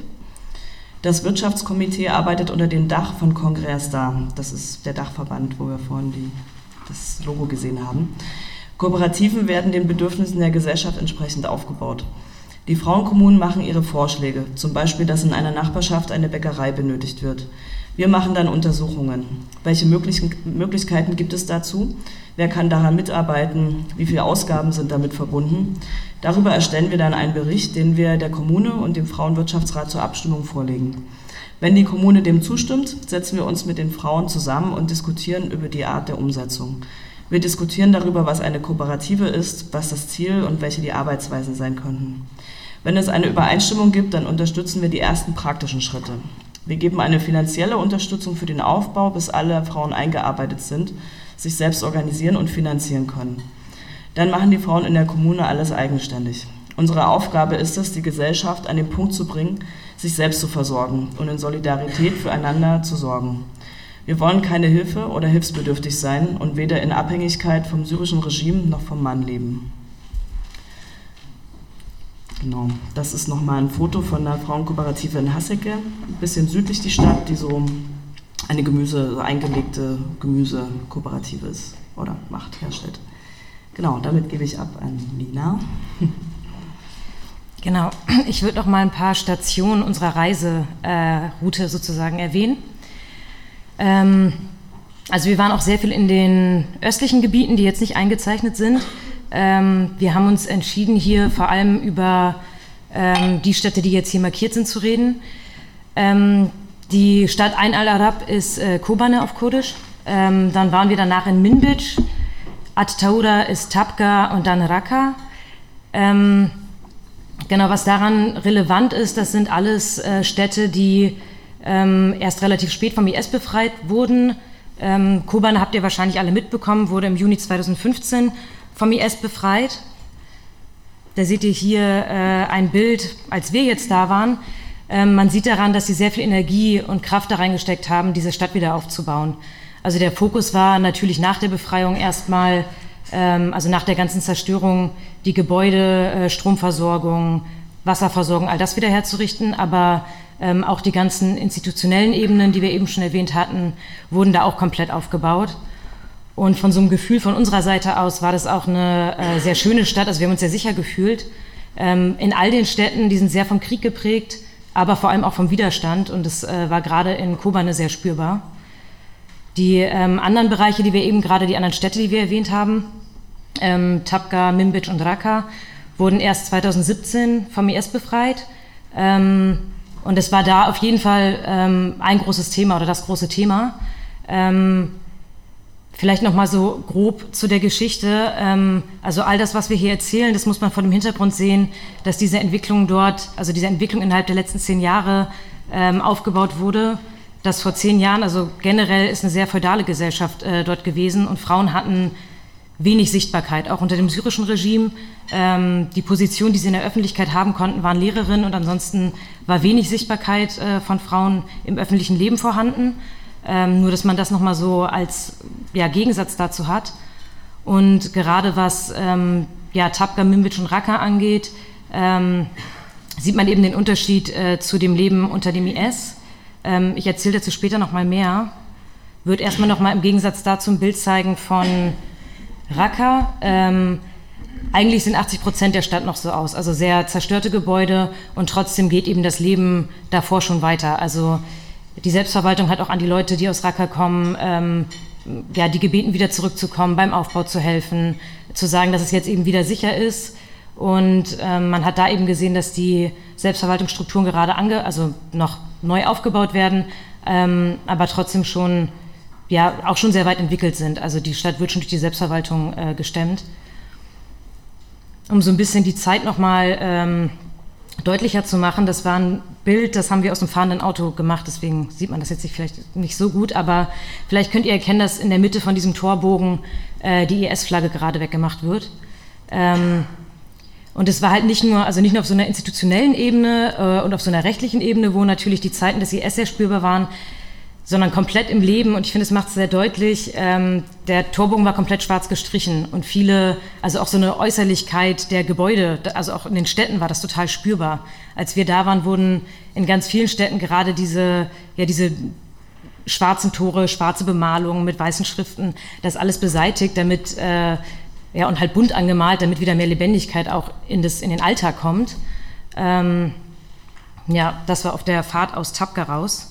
Speaker 3: Das Wirtschaftskomitee arbeitet unter dem Dach von Kongress da. Das ist der Dachverband, wo wir vorhin die, das Logo gesehen haben. Kooperativen werden den Bedürfnissen der Gesellschaft entsprechend aufgebaut. Die Frauenkommunen machen ihre Vorschläge, zum Beispiel, dass in einer Nachbarschaft eine Bäckerei benötigt wird. Wir machen dann Untersuchungen. Welche Möglichkeiten gibt es dazu? Wer kann daran mitarbeiten? Wie viele Ausgaben sind damit verbunden? Darüber erstellen wir dann einen Bericht, den wir der Kommune und dem Frauenwirtschaftsrat zur Abstimmung vorlegen. Wenn die Kommune dem zustimmt, setzen wir uns mit den Frauen zusammen und diskutieren über die Art der Umsetzung. Wir diskutieren darüber, was eine Kooperative ist, was das Ziel und welche die Arbeitsweisen sein könnten. Wenn es eine Übereinstimmung gibt, dann unterstützen wir die ersten praktischen Schritte. Wir geben eine finanzielle Unterstützung für den Aufbau, bis alle Frauen eingearbeitet sind, sich selbst organisieren und finanzieren können. Dann machen die Frauen in der Kommune alles eigenständig. Unsere Aufgabe ist es, die Gesellschaft an den Punkt zu bringen, sich selbst zu versorgen und in Solidarität füreinander zu sorgen. Wir wollen keine Hilfe oder hilfsbedürftig sein und weder in Abhängigkeit vom syrischen Regime noch vom Mann leben. Genau, das ist nochmal ein Foto von einer Frauenkooperative in Haseke, ein bisschen südlich die Stadt, die so eine Gemüse, so eingelegte Gemüsekooperative ist oder macht, herstellt. Genau, damit gebe ich ab an Lina.
Speaker 1: Genau, ich würde noch mal ein paar Stationen unserer Reiseroute äh, sozusagen erwähnen. Ähm, also wir waren auch sehr viel in den östlichen Gebieten, die jetzt nicht eingezeichnet sind. Ähm, wir haben uns entschieden, hier vor allem über ähm, die Städte, die jetzt hier markiert sind, zu reden. Ähm, die Stadt Ain al-Arab ist äh, Kobane auf Kurdisch. Ähm, dann waren wir danach in Minbic. At-Taura ist Tabqa und dann Raqqa. Ähm, genau, was daran relevant ist, das sind alles äh, Städte, die ähm, erst relativ spät vom I S befreit wurden. Ähm, Kobane habt ihr wahrscheinlich alle mitbekommen, wurde im Juni zweitausendfünfzehn vom I S befreit. Da seht ihr hier äh, ein Bild, als wir jetzt da waren. Ähm, man sieht daran, dass sie sehr viel Energie und Kraft da reingesteckt haben, diese Stadt wieder aufzubauen. Also der Fokus war natürlich nach der Befreiung erstmal, ähm, also nach der ganzen Zerstörung, die Gebäude, äh, Stromversorgung, Wasserversorgung, all das wieder herzurichten, aber ähm, auch die ganzen institutionellen Ebenen, die wir eben schon erwähnt hatten, wurden da auch komplett aufgebaut. Und von so einem Gefühl von unserer Seite aus war das auch eine äh, sehr schöne Stadt, also wir haben uns sehr sicher gefühlt. Ähm, in all den Städten, die sind sehr vom Krieg geprägt, aber vor allem auch vom Widerstand und das äh, war gerade in Kobane sehr spürbar. Die ähm, anderen Bereiche, die wir eben gerade, die anderen Städte, die wir erwähnt haben, ähm, Tabqa, Minbic und Raqqa, wurden erst zweitausendsiebzehn vom I S befreit. Ähm, und es war da auf jeden Fall ähm, ein großes Thema oder das große Thema. Ähm, vielleicht nochmal so grob zu der Geschichte. Ähm, also all das, was wir hier erzählen, das muss man vor dem Hintergrund sehen, dass diese Entwicklung dort, also diese Entwicklung innerhalb der letzten zehn Jahre ähm, aufgebaut wurde. Dass vor zehn Jahren, also generell ist eine sehr feudale Gesellschaft äh, dort gewesen und Frauen hatten wenig Sichtbarkeit, auch unter dem syrischen Regime. Ähm, die Position, die sie in der Öffentlichkeit haben konnten, waren Lehrerinnen und ansonsten war wenig Sichtbarkeit äh, von Frauen im öffentlichen Leben vorhanden. Ähm, nur, dass man das nochmal so als ja, Gegensatz dazu hat. Und gerade was ähm, ja, Tabqa, Minbic und Raqqa angeht, ähm, sieht man eben den Unterschied äh, zu dem Leben unter dem I S. Ich erzähle dazu später noch mal mehr. Würde erstmal noch mal im Gegensatz dazu ein Bild zeigen von Raqqa. Ähm, eigentlich sind achtzig Prozent der Stadt noch so aus, also sehr zerstörte Gebäude und trotzdem geht eben das Leben davor schon weiter. Also die Selbstverwaltung hat auch an die Leute, die aus Raqqa kommen, ähm, ja, die gebeten, wieder zurückzukommen, beim Aufbau zu helfen, zu sagen, dass es jetzt eben wieder sicher ist. Und ähm, man hat da eben gesehen, dass die Selbstverwaltungsstrukturen gerade ange, also noch neu aufgebaut werden, ähm, aber trotzdem schon, ja, auch schon sehr weit entwickelt sind. Also die Stadt wird schon durch die Selbstverwaltung äh, gestemmt. Um so ein bisschen die Zeit nochmal ähm, deutlicher zu machen, das war ein Bild, das haben wir aus dem fahrenden Auto gemacht, deswegen sieht man das jetzt vielleicht nicht so gut, aber vielleicht könnt ihr erkennen, dass in der Mitte von diesem Torbogen äh, die I S-Flagge gerade weggemacht wird. Ähm, Und es war halt nicht nur, also nicht nur auf so einer institutionellen Ebene äh, und auf so einer rechtlichen Ebene, wo natürlich die Zeiten des I S sehr spürbar waren, sondern komplett im Leben. Und ich finde, es macht es sehr deutlich, ähm, der Torbogen war komplett schwarz gestrichen und viele, also auch so eine Äußerlichkeit der Gebäude, also auch in den Städten war das total spürbar. Als wir da waren, wurden in ganz vielen Städten gerade diese, ja, diese schwarzen Tore, schwarze Bemalungen mit weißen Schriften, das alles beseitigt, damit äh, ja, und halt bunt angemalt, damit wieder mehr Lebendigkeit auch in, das, in den Alltag kommt. Ähm, ja, das war auf der Fahrt aus Tabqa raus.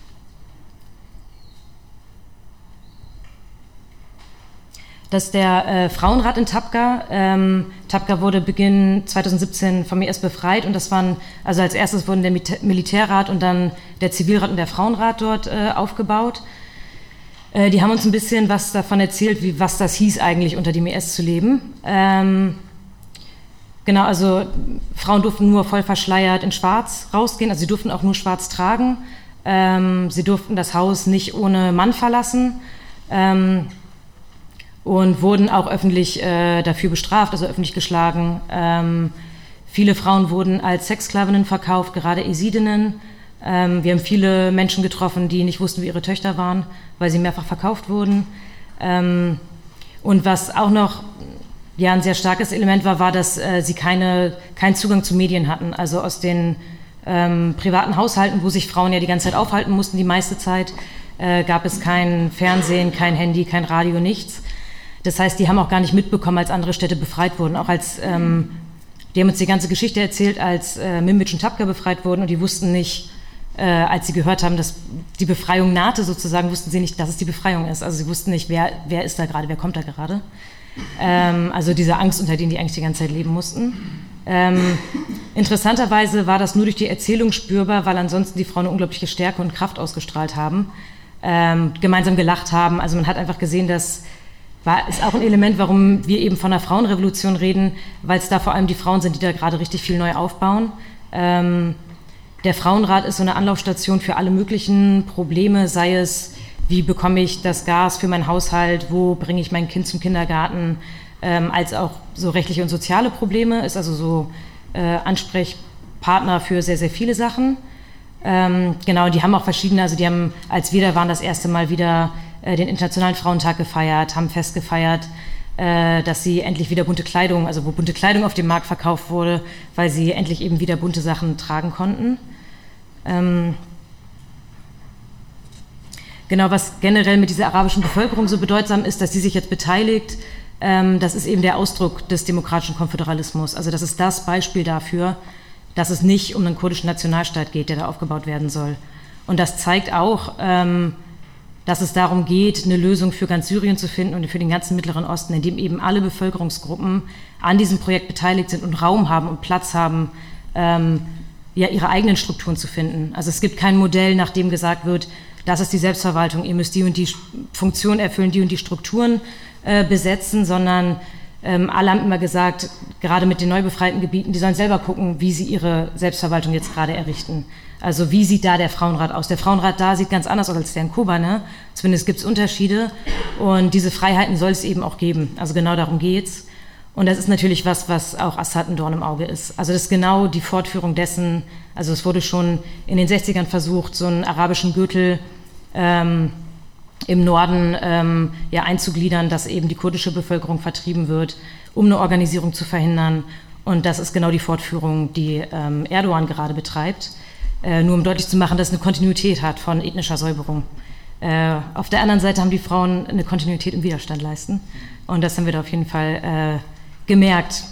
Speaker 1: Das ist der äh, Frauenrat in Tabqa. Ähm, Tabqa wurde Beginn zweitausendsiebzehn vom I S befreit und das waren, also als erstes wurden der Militärrat und dann der Zivilrat und der Frauenrat dort äh, aufgebaut. Die haben uns ein bisschen was davon erzählt, wie, was das hieß eigentlich unter dem I S zu leben. Ähm, genau, also Frauen durften nur voll verschleiert in Schwarz rausgehen, also sie durften auch nur Schwarz tragen. Ähm, sie durften das Haus nicht ohne Mann verlassen ähm, und wurden auch öffentlich äh, dafür bestraft, also öffentlich geschlagen. Ähm, viele Frauen wurden als Sexsklavinnen verkauft, gerade Esidinnen. Ähm, wir haben viele Menschen getroffen, die nicht wussten, wie ihre Töchter waren, weil sie mehrfach verkauft wurden. Ähm, und was auch noch ja, ein sehr starkes Element war, war, dass äh, sie keine, keinen Zugang zu Medien hatten. Also aus den ähm, privaten Haushalten, wo sich Frauen ja die ganze Zeit aufhalten mussten, die meiste Zeit, äh, gab es kein Fernsehen, kein Handy, kein Radio, nichts. Das heißt, die haben auch gar nicht mitbekommen, als andere Städte befreit wurden. Auch als, ähm, die haben uns die ganze Geschichte erzählt, als äh, Minbic und Tabqa befreit wurden und die wussten nicht, Äh, als sie gehört haben, dass die Befreiung nahte sozusagen, wussten sie nicht, dass es die Befreiung ist. Also sie wussten nicht, wer, wer ist da gerade, wer kommt da gerade. Ähm, also diese Angst, unter denen die eigentlich die ganze Zeit leben mussten. Ähm, interessanterweise war das nur durch die Erzählung spürbar, weil ansonsten die Frauen eine unglaubliche Stärke und Kraft ausgestrahlt haben, ähm, gemeinsam gelacht haben. Also man hat einfach gesehen, dass war, ist auch ein Element, warum wir eben von einer Frauenrevolution reden, weil es da vor allem die Frauen sind, die da gerade richtig viel neu aufbauen. Ähm, der Frauenrat ist so eine Anlaufstation für alle möglichen Probleme, sei es, wie bekomme ich das Gas für meinen Haushalt, wo bringe ich mein Kind zum Kindergarten, ähm, als auch so rechtliche und soziale Probleme, ist also so äh, Ansprechpartner für sehr, sehr viele Sachen. Ähm, genau, die haben auch verschiedene, also die haben, als wir da waren, das erste Mal wieder äh, den Internationalen Frauentag gefeiert, haben fest gefeiert, äh, dass sie endlich wieder bunte Kleidung, also wo bunte Kleidung auf dem Markt verkauft wurde, weil sie endlich eben wieder bunte Sachen tragen konnten. Ähm, genau, was generell mit dieser arabischen Bevölkerung so bedeutsam ist, dass sie sich jetzt beteiligt, ähm, das ist eben der Ausdruck des demokratischen Konföderalismus. Also das ist das Beispiel dafür, dass es nicht um einen kurdischen Nationalstaat geht, der da aufgebaut werden soll. Und das zeigt auch, ähm, dass es darum geht, eine Lösung für ganz Syrien zu finden und für den ganzen Mittleren Osten, in dem eben alle Bevölkerungsgruppen an diesem Projekt beteiligt sind und Raum haben und Platz haben, ähm, ja, ihre eigenen Strukturen zu finden. Also es gibt kein Modell, nach dem gesagt wird, das ist die Selbstverwaltung, ihr müsst die und die Funktion erfüllen, die und die Strukturen äh, besetzen, sondern ähm, alle haben immer gesagt, gerade mit den neu befreiten Gebieten, die sollen selber gucken, wie sie ihre Selbstverwaltung jetzt gerade errichten. Also wie sieht da der Frauenrat aus? Der Frauenrat da sieht ganz anders aus als der in Kobane. Zumindest gibt es Unterschiede und diese Freiheiten soll es eben auch geben. Also genau darum geht's. Und das ist natürlich was, was auch Assad ein Dorn im Auge ist. Also das ist genau die Fortführung dessen, also es wurde schon in den sechzigern versucht, so einen arabischen Gürtel ähm, im Norden ähm, ja, einzugliedern, dass eben die kurdische Bevölkerung vertrieben wird, um eine Organisierung zu verhindern. Und das ist genau die Fortführung, die ähm, Erdogan gerade betreibt. Äh, nur um deutlich zu machen, dass es eine Kontinuität hat von ethnischer Säuberung. Äh, auf der anderen Seite haben die Frauen eine Kontinuität im Widerstand leisten. Und das haben wir da auf jeden Fall äh, gemerkt.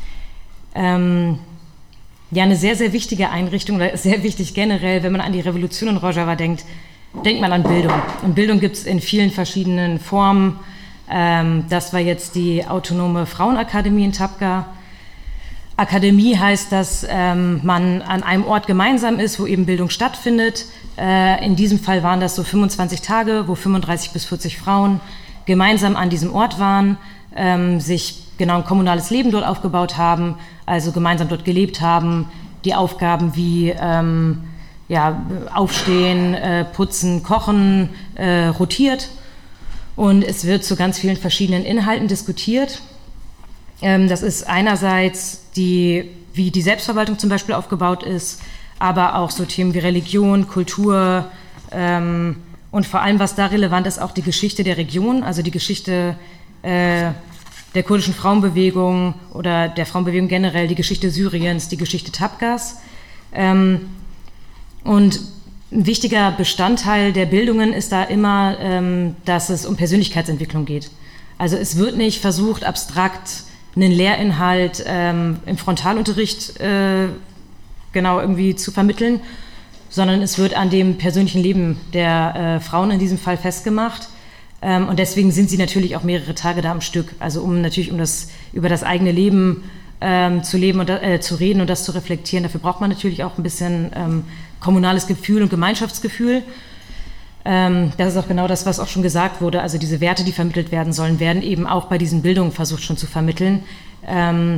Speaker 1: Ähm, ja, eine sehr, sehr wichtige Einrichtung, oder sehr wichtig generell, wenn man an die Revolution in Rojava denkt, denkt man an Bildung. Und Bildung gibt es in vielen verschiedenen Formen. Ähm, das war jetzt die autonome Frauenakademie in Tabqa. Akademie heißt, dass ähm, man an einem Ort gemeinsam ist, wo eben Bildung stattfindet. Äh, in diesem Fall waren das so fünfundzwanzig Tage, wo fünfunddreißig bis vierzig Frauen gemeinsam an diesem Ort waren, ähm, sich genau ein kommunales Leben dort aufgebaut haben, also gemeinsam dort gelebt haben, die Aufgaben wie ähm, ja, Aufstehen, äh, Putzen, Kochen äh, rotiert. Und es wird zu ganz vielen verschiedenen Inhalten diskutiert. Ähm, das ist einerseits, die, wie die Selbstverwaltung zum Beispiel aufgebaut ist, aber auch so Themen wie Religion, Kultur ähm, und vor allem, was da relevant ist, auch die Geschichte der Region, also die Geschichte äh, der kurdischen Frauenbewegung oder der Frauenbewegung generell, die Geschichte Syriens, die Geschichte Tabqas. Ähm, und ein wichtiger Bestandteil der Bildungen ist da immer, ähm, dass es um Persönlichkeitsentwicklung geht. Also es wird nicht versucht, abstrakt einen Lehrinhalt ähm, im Frontalunterricht äh, genau irgendwie zu vermitteln, sondern es wird an dem persönlichen Leben der äh, Frauen in diesem Fall festgemacht. Ähm, und deswegen sind sie natürlich auch mehrere Tage da am Stück, also um natürlich um das, über das eigene Leben ähm, zu leben und äh, zu reden und das zu reflektieren. Dafür braucht man natürlich auch ein bisschen ähm, kommunales Gefühl und Gemeinschaftsgefühl. Ähm, das ist auch genau das, was auch schon gesagt wurde. Also diese Werte, die vermittelt werden sollen, werden eben auch bei diesen Bildungen versucht schon zu vermitteln. Ähm,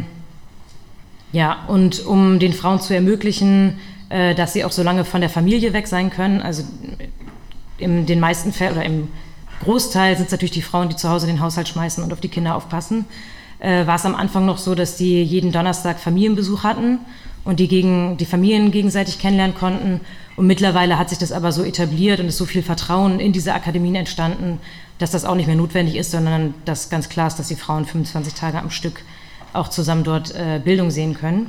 Speaker 1: ja, und um den Frauen zu ermöglichen, äh, dass sie auch so lange von der Familie weg sein können, also in den meisten Fällen oder im Großteil sind es natürlich die Frauen, die zu Hause den Haushalt schmeißen und auf die Kinder aufpassen, äh, war es am Anfang noch so, dass die jeden Donnerstag Familienbesuch hatten und die, gegen, die Familien gegenseitig kennenlernen konnten. Und mittlerweile hat sich das aber so etabliert und ist so viel Vertrauen in diese Akademien entstanden, dass das auch nicht mehr notwendig ist, sondern dass ganz klar ist, dass die Frauen fünfundzwanzig Tage am Stück auch zusammen dort äh, Bildung sehen können.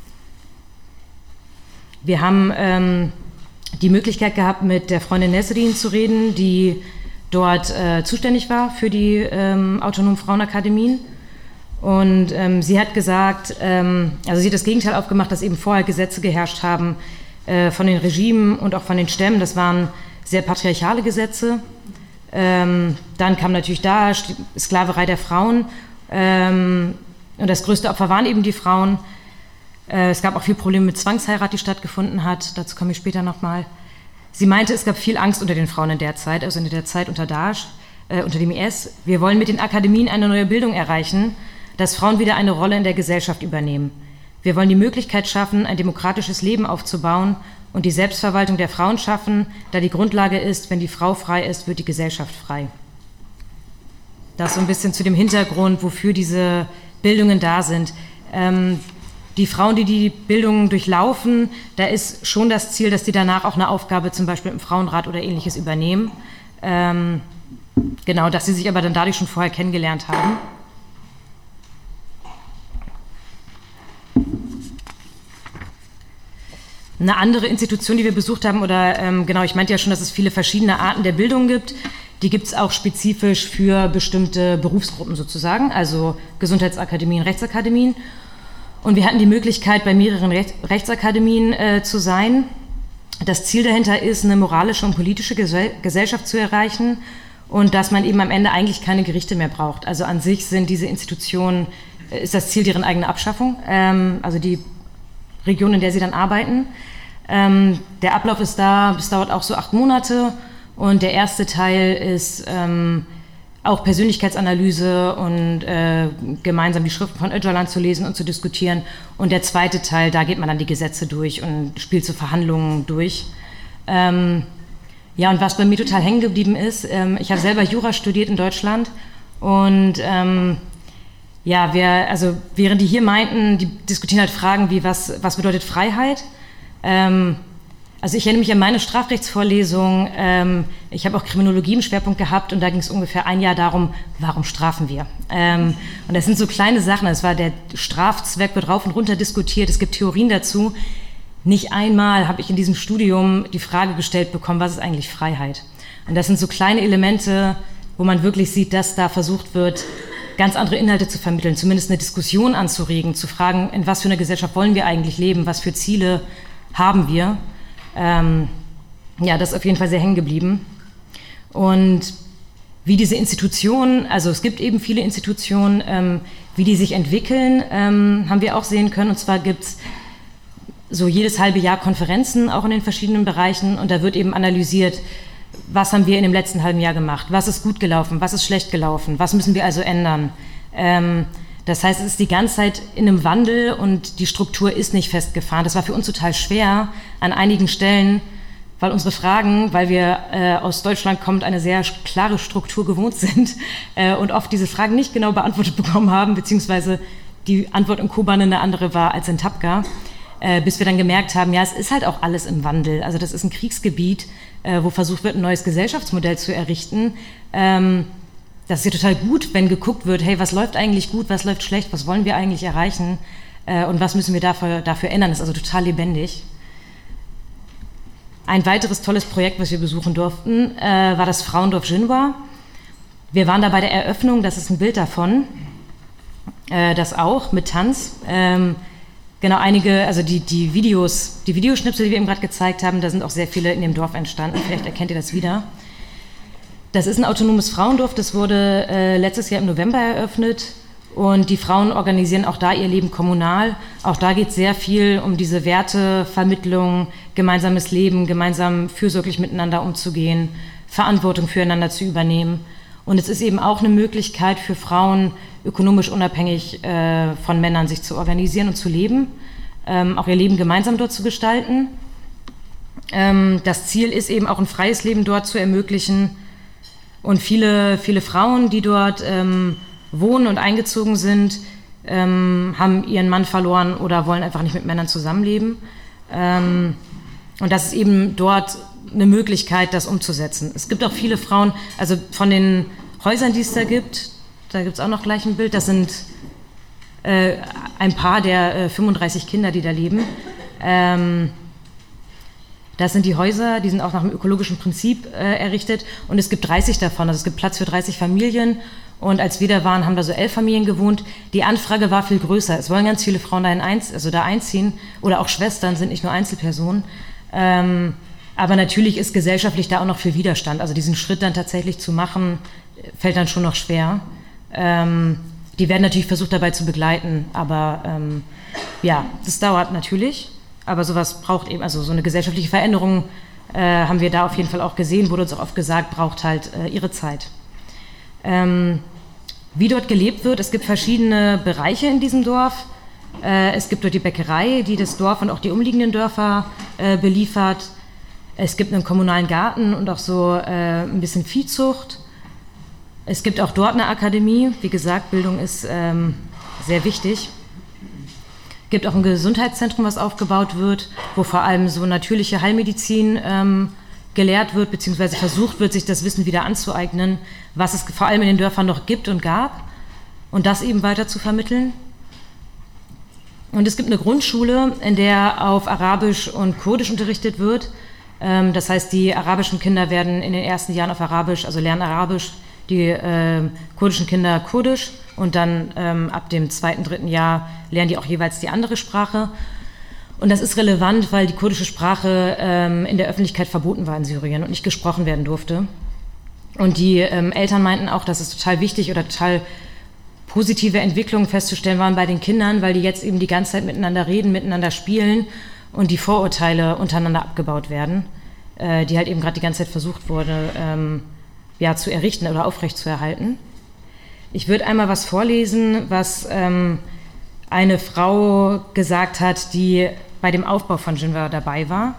Speaker 1: Wir haben ähm, die Möglichkeit gehabt, mit der Freundin Nesrin zu reden, die dort äh, zuständig war für die ähm, autonomen Frauenakademien. Und ähm, sie hat gesagt, ähm, also sie hat das Gegenteil aufgemacht, dass eben vorher Gesetze geherrscht haben äh, von den Regimen und auch von den Stämmen. Das waren sehr patriarchale Gesetze. Ähm, dann kam natürlich da Sklaverei der Frauen. Ähm, und das größte Opfer waren eben die Frauen. Äh, es gab auch viel Probleme mit Zwangsheirat, die stattgefunden hat. Dazu komme ich später nochmal. Sie meinte, es gab viel Angst unter den Frauen in der Zeit, also in der Zeit unter Daesh, äh, unter dem I S. Wir wollen mit den Akademien eine neue Bildung erreichen, dass Frauen wieder eine Rolle in der Gesellschaft übernehmen. Wir wollen die Möglichkeit schaffen, ein demokratisches Leben aufzubauen und die Selbstverwaltung der Frauen schaffen, da die Grundlage ist, wenn die Frau frei ist, wird die Gesellschaft frei. Das so ein bisschen zu dem Hintergrund, wofür diese Bildungen da sind. Ähm, die Frauen, die die Bildungen durchlaufen, da ist schon das Ziel, dass die danach auch eine Aufgabe zum Beispiel im Frauenrat oder Ähnliches übernehmen. Ähm, genau, dass sie sich aber dann dadurch schon vorher kennengelernt haben. Eine andere Institution, die wir besucht haben, oder ähm, genau, ich meinte ja schon, dass es viele verschiedene Arten der Bildung gibt. Die gibt es auch spezifisch für bestimmte Berufsgruppen sozusagen, also Gesundheitsakademien, Rechtsakademien. Und wir hatten die Möglichkeit, bei mehreren Rechts Rechtsakademien äh, zu sein. Das Ziel dahinter ist, eine moralische und politische Gesell Gesellschaft zu erreichen und dass man eben am Ende eigentlich keine Gerichte mehr braucht. Also an sich sind diese Institutionen, äh, ist das Ziel deren eigene Abschaffung, ähm, also die Region, in der sie dann arbeiten. Ähm, der Ablauf ist da, es dauert auch so acht Monate und der erste Teil ist ähm, auch Persönlichkeitsanalyse und äh, gemeinsam die Schriften von Öcalan zu lesen und zu diskutieren. Und der zweite Teil, da geht man dann die Gesetze durch und spielt so Verhandlungen durch. Ähm, ja, und was bei mir total hängen geblieben ist, ähm, ich habe selber Jura studiert in Deutschland und ähm, ja, wir, also während die hier meinten, die diskutieren halt Fragen wie, was, was bedeutet Freiheit? Ähm, also ich erinnere mich an meine Strafrechtsvorlesung, ähm, ich habe auch Kriminologie im Schwerpunkt gehabt und da ging es ungefähr ein Jahr darum, warum strafen wir? Ähm, und das sind so kleine Sachen, das war der Strafzweck, wird rauf und runter diskutiert, es gibt Theorien dazu. Nicht einmal habe ich in diesem Studium die Frage gestellt bekommen, was ist eigentlich Freiheit? Und das sind so kleine Elemente, wo man wirklich sieht, dass da versucht wird, ganz andere Inhalte zu vermitteln, zumindest eine Diskussion anzuregen, zu fragen, in was für einer Gesellschaft wollen wir eigentlich leben, was für Ziele haben wir. Ähm, ja, das ist auf jeden Fall sehr hängen geblieben. Und wie diese Institutionen, also es gibt eben viele Institutionen, ähm, wie die sich entwickeln, ähm, haben wir auch sehen können. Und zwar gibt es so jedes halbe Jahr Konferenzen, auch in den verschiedenen Bereichen. Und da wird eben analysiert, was haben wir in dem letzten halben Jahr gemacht, was ist gut gelaufen, was ist schlecht gelaufen, was müssen wir also ändern. Ähm, das heißt, es ist die ganze Zeit in einem Wandel und die Struktur ist nicht festgefahren. Das war für uns total schwer an einigen Stellen, weil unsere Fragen, weil wir äh, aus Deutschland kommend eine sehr klare Struktur gewohnt sind äh, und oft diese Fragen nicht genau beantwortet bekommen haben, beziehungsweise die Antwort in Kobane eine andere war als in Tapka, äh, bis wir dann gemerkt haben, ja, es ist halt auch alles im Wandel. Also das ist ein Kriegsgebiet, äh, wo versucht wird, ein neues Gesellschaftsmodell zu errichten. Ähm, das ist ja total gut, wenn geguckt wird, hey, was läuft eigentlich gut, was läuft schlecht, was wollen wir eigentlich erreichen äh, und was müssen wir dafür, dafür ändern. Das ist also total lebendig. Ein weiteres tolles Projekt, was wir besuchen durften, äh, war das Frauendorf Jinwa. Wir waren da bei der Eröffnung, das ist ein Bild davon, äh, das auch mit Tanz. Ähm, genau, einige, also die, die Videos, die Videoschnipsel, die wir eben gerade gezeigt haben, da sind auch sehr viele in dem Dorf entstanden. Vielleicht erkennt ihr das wieder. Das ist ein autonomes Frauendorf, das wurde äh, letztes Jahr im November eröffnet. Und die Frauen organisieren auch da ihr Leben kommunal. Auch da geht es sehr viel um diese Wertevermittlung, gemeinsames Leben, gemeinsam fürsorglich miteinander umzugehen, Verantwortung füreinander zu übernehmen. Und es ist eben auch eine Möglichkeit für Frauen, ökonomisch unabhängig äh, von Männern sich zu organisieren und zu leben, ähm, auch ihr Leben gemeinsam dort zu gestalten. Ähm, das Ziel ist eben auch ein freies Leben dort zu ermöglichen. Und viele, viele Frauen, die dort ähm, wohnen und eingezogen sind, ähm, haben ihren Mann verloren oder wollen einfach nicht mit Männern zusammenleben. Ähm, und das ist eben dort eine Möglichkeit, das umzusetzen. Es gibt auch viele Frauen, also von den Häusern, die es da gibt, da gibt es auch noch gleich ein Bild, das sind äh, ein Paar der äh, fünfunddreißig Kinder, die da leben. Ähm, Das sind die Häuser, die sind auch nach dem ökologischen Prinzip äh, errichtet und es gibt dreißig davon, also es gibt Platz für dreißig Familien und als wir da waren, haben da so elf Familien gewohnt. Die Anfrage war viel größer, es wollen ganz viele Frauen da, in einz also da einziehen oder auch Schwestern, sind nicht nur Einzelpersonen, ähm, aber natürlich ist gesellschaftlich da auch noch viel Widerstand, also diesen Schritt dann tatsächlich zu machen, fällt dann schon noch schwer. Ähm, die werden natürlich versucht dabei zu begleiten, aber ähm, ja, das dauert natürlich. Aber sowas braucht eben, also so eine gesellschaftliche Veränderung äh, haben wir da auf jeden Fall auch gesehen, wurde uns auch oft gesagt, braucht halt äh, ihre Zeit. Ähm, wie dort gelebt wird, es gibt verschiedene Bereiche in diesem Dorf. Äh, es gibt dort die Bäckerei, die das Dorf und auch die umliegenden Dörfer äh, beliefert. Es gibt einen kommunalen Garten und auch so äh, ein bisschen Viehzucht. Es gibt auch dort eine Akademie. Wie gesagt, Bildung ist ähm, sehr wichtig. Es gibt auch ein Gesundheitszentrum, was aufgebaut wird, wo vor allem so natürliche Heilmedizin ähm, gelehrt wird, beziehungsweise versucht wird, sich das Wissen wieder anzueignen, was es vor allem in den Dörfern noch gibt und gab, und das eben weiter zu vermitteln. Und es gibt eine Grundschule, in der auf Arabisch und Kurdisch unterrichtet wird. Ähm, das heißt, die arabischen Kinder werden in den ersten Jahren auf Arabisch, also lernen Arabisch, die äh, kurdischen Kinder Kurdisch, und dann ähm, ab dem zweiten, dritten Jahr lernen die auch jeweils die andere Sprache. Und das ist relevant, weil die kurdische Sprache ähm, in der Öffentlichkeit verboten war in Syrien und nicht gesprochen werden durfte. Und die ähm, Eltern meinten auch, dass es total wichtig oder total positive Entwicklungen festzustellen waren bei den Kindern, weil die jetzt eben die ganze Zeit miteinander reden, miteinander spielen und die Vorurteile untereinander abgebaut werden, äh, die halt eben gerade die ganze Zeit versucht wurde, ähm, ja, zu errichten oder aufrechtzuerhalten. Ich würde einmal was vorlesen, was ähm, eine Frau gesagt hat, die bei dem Aufbau von Jinwa dabei war.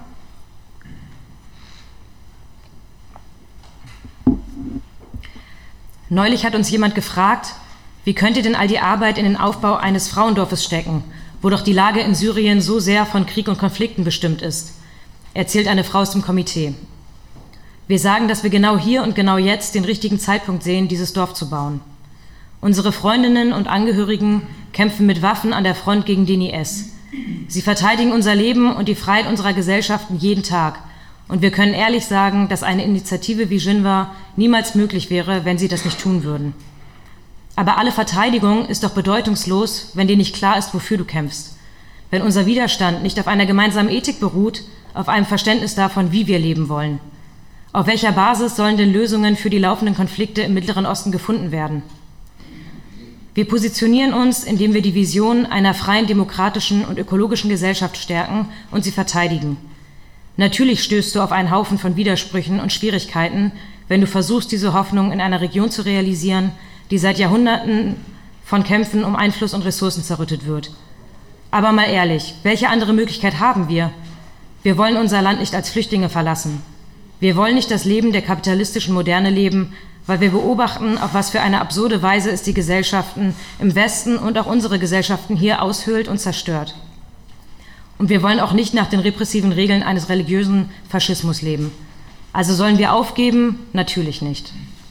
Speaker 1: Neulich hat uns jemand gefragt, wie könnt ihr denn all die Arbeit in den Aufbau eines Frauendorfes stecken, wo doch die Lage in Syrien so sehr von Krieg und Konflikten bestimmt ist, erzählt eine Frau aus dem Komitee. Wir sagen, dass wir genau hier und genau jetzt den richtigen Zeitpunkt sehen, dieses Dorf zu bauen. Unsere Freundinnen und Angehörigen kämpfen mit Waffen an der Front gegen den I S. Sie verteidigen unser Leben und die Freiheit unserer Gesellschaften jeden Tag. Und wir können ehrlich sagen, dass eine Initiative wie Jinwa niemals möglich wäre, wenn sie das nicht tun würden. Aber alle Verteidigung ist doch bedeutungslos, wenn dir nicht klar ist, wofür du kämpfst. Wenn unser Widerstand nicht auf einer gemeinsamen Ethik beruht, auf einem Verständnis davon, wie wir leben wollen. Auf welcher Basis sollen denn Lösungen für die laufenden Konflikte im Mittleren Osten gefunden werden? Wir positionieren uns, indem wir die Vision einer freien, demokratischen und ökologischen Gesellschaft stärken und sie verteidigen. Natürlich stößt du auf einen Haufen von Widersprüchen und Schwierigkeiten, wenn du versuchst, diese Hoffnung in einer Region zu realisieren, die seit Jahrhunderten von Kämpfen um Einfluss und Ressourcen zerrüttet wird. Aber mal ehrlich, welche andere Möglichkeit haben wir? Wir wollen unser Land nicht als Flüchtlinge verlassen. Wir wollen nicht das Leben der kapitalistischen Moderne leben, weil wir beobachten, auf was für eine absurde Weise es die Gesellschaften im Westen und auch unsere Gesellschaften hier aushöhlt und zerstört. Und wir wollen auch nicht nach den repressiven Regeln eines religiösen Faschismus leben. Also sollen wir aufgeben? Natürlich nicht.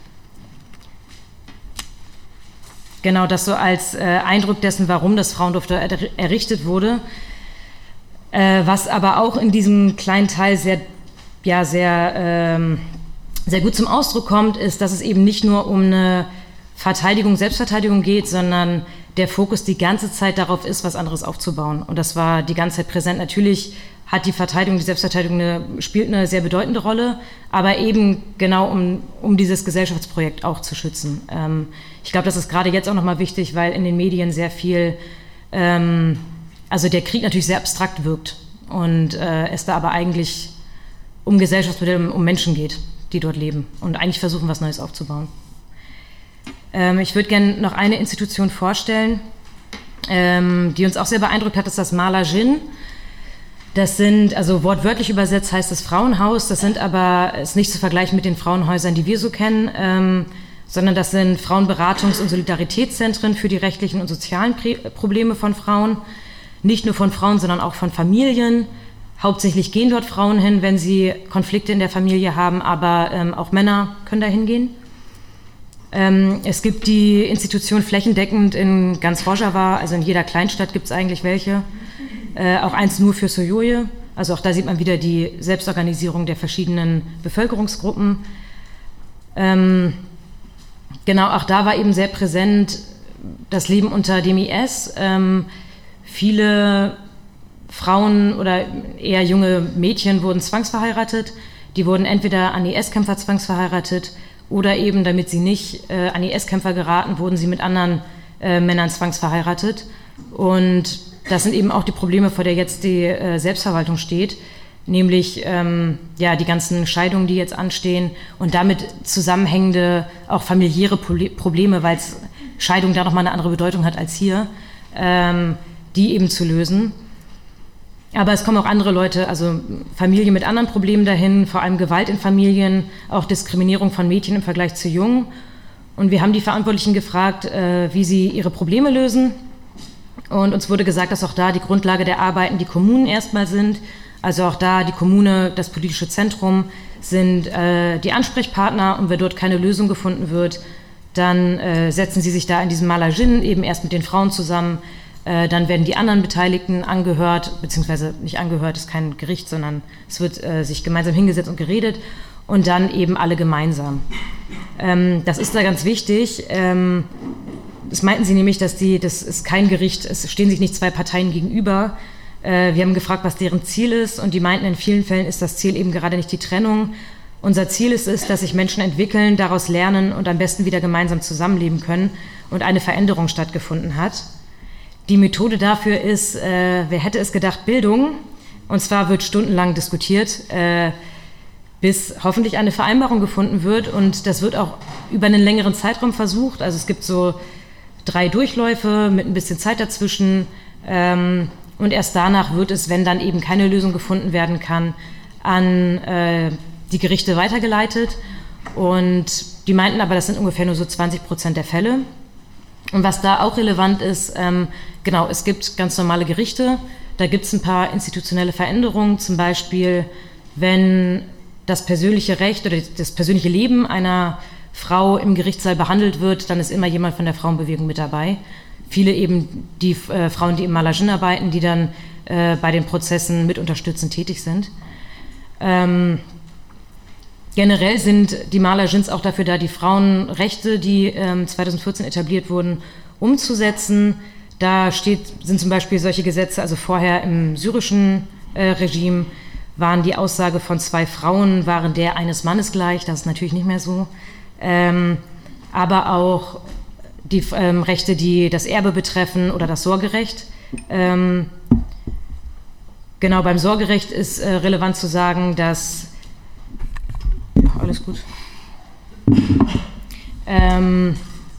Speaker 1: Genau, das so als äh, Eindruck dessen, warum das Frauendorf er errichtet wurde, äh, was aber auch in diesem kleinen Teil sehr, ja, sehr, ähm, sehr gut zum Ausdruck kommt, ist, dass es eben nicht nur um eine Verteidigung, Selbstverteidigung geht, sondern der Fokus die ganze Zeit darauf ist, was anderes aufzubauen. Und das war die ganze Zeit präsent. Natürlich hat die Verteidigung, die Selbstverteidigung eine, spielt eine sehr bedeutende Rolle, aber eben genau um, um dieses Gesellschaftsprojekt auch zu schützen. Ähm, ich glaube, das ist gerade jetzt auch nochmal wichtig, weil in den Medien sehr viel, ähm, also der Krieg natürlich sehr abstrakt wirkt und äh, es da aber eigentlich um Gesellschaftsmodelle, um Menschen geht, die dort leben und eigentlich versuchen, was Neues aufzubauen. Ähm, ich würde gerne noch eine Institution vorstellen, ähm, die uns auch sehr beeindruckt hat, ist das Mala Jin. Das sind, also wortwörtlich übersetzt heißt das Frauenhaus, das sind aber, ist nicht zu vergleichen mit den Frauenhäusern, die wir so kennen, ähm, sondern das sind Frauenberatungs- und Solidaritätszentren für die rechtlichen und sozialen Pre- Probleme von Frauen. Nicht nur von Frauen, sondern auch von Familien. Hauptsächlich gehen dort Frauen hin, wenn sie Konflikte in der Familie haben, aber ähm, auch Männer können da hingehen. Ähm, es gibt die Institution flächendeckend in ganz Rojava, also in jeder Kleinstadt gibt es eigentlich welche. Äh, auch eins nur für Soyoye, also auch da sieht man wieder die Selbstorganisierung der verschiedenen Bevölkerungsgruppen. Ähm, genau, auch da war eben sehr präsent das Leben unter dem I S. Ähm, viele Frauen oder eher junge Mädchen wurden zwangsverheiratet. Die wurden entweder an I S-Kämpfer zwangsverheiratet oder eben, damit sie nicht äh, an I S-Kämpfer geraten, wurden sie mit anderen äh, Männern zwangsverheiratet. Und das sind eben auch die Probleme, vor der jetzt die äh, Selbstverwaltung steht. nämlich ähm, ja, die ganzen Scheidungen, die jetzt anstehen und damit zusammenhängende auch familiäre Probleme, weil Scheidung da nochmal eine andere Bedeutung hat als hier, ähm, die eben zu lösen. Aber es kommen auch andere Leute, also Familien mit anderen Problemen dahin, vor allem Gewalt in Familien, auch Diskriminierung von Mädchen im Vergleich zu Jungen. Und wir haben die Verantwortlichen gefragt, äh, wie sie ihre Probleme lösen. Und uns wurde gesagt, dass auch da die Grundlage der Arbeiten die Kommunen erstmal sind. Also auch da die Kommune, das politische Zentrum sind äh, die Ansprechpartner. Und wenn dort keine Lösung gefunden wird, dann äh, setzen sie sich da in diesem Malajin eben erst mit den Frauen zusammen. Äh, dann werden die anderen Beteiligten angehört, beziehungsweise nicht angehört, ist kein Gericht, sondern es wird äh, sich gemeinsam hingesetzt und geredet und dann eben alle gemeinsam. Ähm, das ist da ganz wichtig. Ähm, das meinten sie nämlich, dass die, das ist kein Gericht, es stehen sich nicht zwei Parteien gegenüber. Äh, wir haben gefragt, was deren Ziel ist und die meinten, in vielen Fällen ist das Ziel eben gerade nicht die Trennung. Unser Ziel ist es, dass sich Menschen entwickeln, daraus lernen und am besten wieder gemeinsam zusammenleben können und eine Veränderung stattgefunden hat. Die Methode dafür ist, äh, wer hätte es gedacht, Bildung. Und zwar wird stundenlang diskutiert, äh, bis hoffentlich eine Vereinbarung gefunden wird. Und das wird auch über einen längeren Zeitraum versucht. Also es gibt so drei Durchläufe mit ein bisschen Zeit dazwischen. Ähm, und erst danach wird es, wenn dann eben keine Lösung gefunden werden kann, an äh, die Gerichte weitergeleitet. Und die meinten aber, das sind ungefähr nur so zwanzig Prozent der Fälle. Und was da auch relevant ist, ähm, genau, es gibt ganz normale Gerichte, da gibt es ein paar institutionelle Veränderungen, zum Beispiel, wenn das persönliche Recht oder das persönliche Leben einer Frau im Gerichtssaal behandelt wird, dann ist immer jemand von der Frauenbewegung mit dabei. Viele eben die äh, Frauen, die im Malajin arbeiten, die dann äh, bei den Prozessen mit unterstützend tätig sind. Ähm, Generell sind die Malajins auch dafür da, die Frauenrechte, die ähm, zweitausendvierzehn etabliert wurden, umzusetzen. Da steht, sind zum Beispiel solche Gesetze, also vorher im syrischen äh, Regime waren die Aussage von zwei Frauen, waren der eines Mannes gleich, das ist natürlich nicht mehr so. Ähm, aber auch die ähm, Rechte, die das Erbe betreffen oder das Sorgerecht. Ähm, genau, beim Sorgerecht ist äh, relevant zu sagen, dass alles gut. Ähm,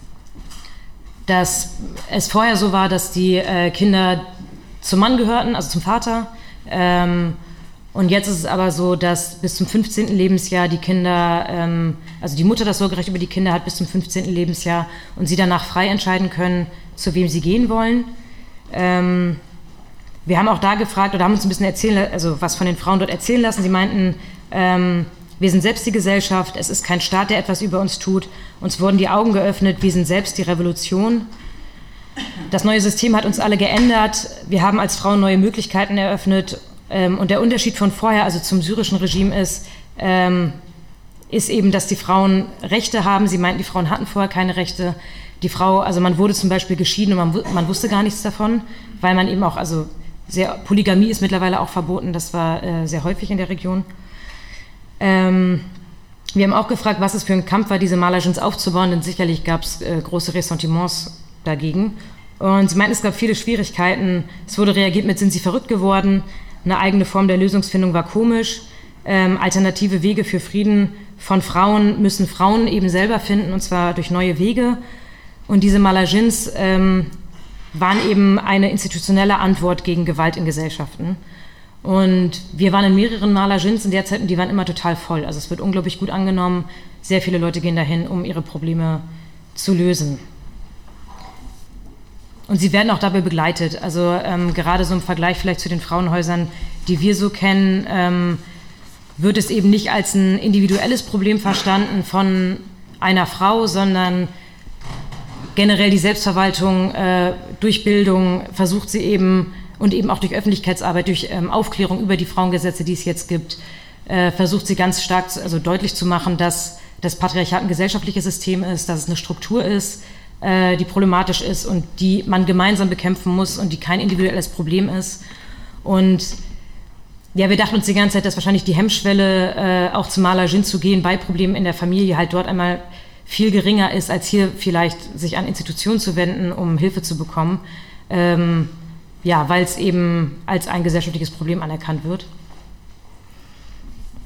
Speaker 1: dass es vorher so war, dass die äh, Kinder zum Mann gehörten, also zum Vater. Ähm, und jetzt ist es aber so, dass bis zum fünfzehnten Lebensjahr die Kinder, ähm, also die Mutter das Sorgerecht über die Kinder hat bis zum fünfzehnten Lebensjahr und sie danach frei entscheiden können, zu wem sie gehen wollen. Ähm, wir haben auch da gefragt oder haben uns ein bisschen erzählen, also was von den Frauen dort erzählen lassen. Sie meinten, ähm, wir sind selbst die Gesellschaft, es ist kein Staat, der etwas über uns tut. Uns wurden die Augen geöffnet, wir sind selbst die Revolution. Das neue System hat uns alle geändert. Wir haben als Frauen neue Möglichkeiten eröffnet. Und der Unterschied von vorher, also zum syrischen Regime, ist, ähm, ist eben, dass die Frauen Rechte haben. Sie meinten, die Frauen hatten vorher keine Rechte. Die Frau, also man wurde zum Beispiel geschieden und man, man wusste gar nichts davon, weil man eben auch, also sehr, Polygamie ist mittlerweile auch verboten. Das war äh, sehr häufig in der Region. Ähm, wir haben auch gefragt, was es für ein Kampf war, diese Malajins aufzubauen, denn sicherlich gab es äh, große Ressentiments dagegen. Und sie meinten, es gab viele Schwierigkeiten. Es wurde reagiert mit, sind sie verrückt geworden? Eine eigene Form der Lösungsfindung war komisch. Ähm, alternative Wege für Frieden von Frauen müssen Frauen eben selber finden, und zwar durch neue Wege. Und diese Malajins ähm, waren eben eine institutionelle Antwort gegen Gewalt in Gesellschaften. Und wir waren in mehreren Malajins in der Zeit und die waren immer total voll. Also es wird unglaublich gut angenommen. Sehr viele Leute gehen dahin, um ihre Probleme zu lösen. Und sie werden auch dabei begleitet. Also ähm, gerade so im Vergleich vielleicht zu den Frauenhäusern, die wir so kennen, ähm, wird es eben nicht als ein individuelles Problem verstanden von einer Frau, sondern generell die Selbstverwaltung äh, durch Bildung versucht sie eben, und eben auch durch Öffentlichkeitsarbeit, durch ähm, Aufklärung über die Frauengesetze, die es jetzt gibt, äh, versucht sie ganz stark, zu, also deutlich zu machen, dass das Patriarchat ein gesellschaftliches System ist, dass es eine Struktur ist, äh, die problematisch ist und die man gemeinsam bekämpfen muss und die kein individuelles Problem ist. Und ja, wir dachten uns die ganze Zeit, dass wahrscheinlich die Hemmschwelle, äh, auch zum Malajin zu gehen, bei Problemen in der Familie halt dort einmal viel geringer ist, als hier vielleicht sich an Institutionen zu wenden, um Hilfe zu bekommen. Ähm, Ja, weil es eben als ein gesellschaftliches Problem anerkannt wird.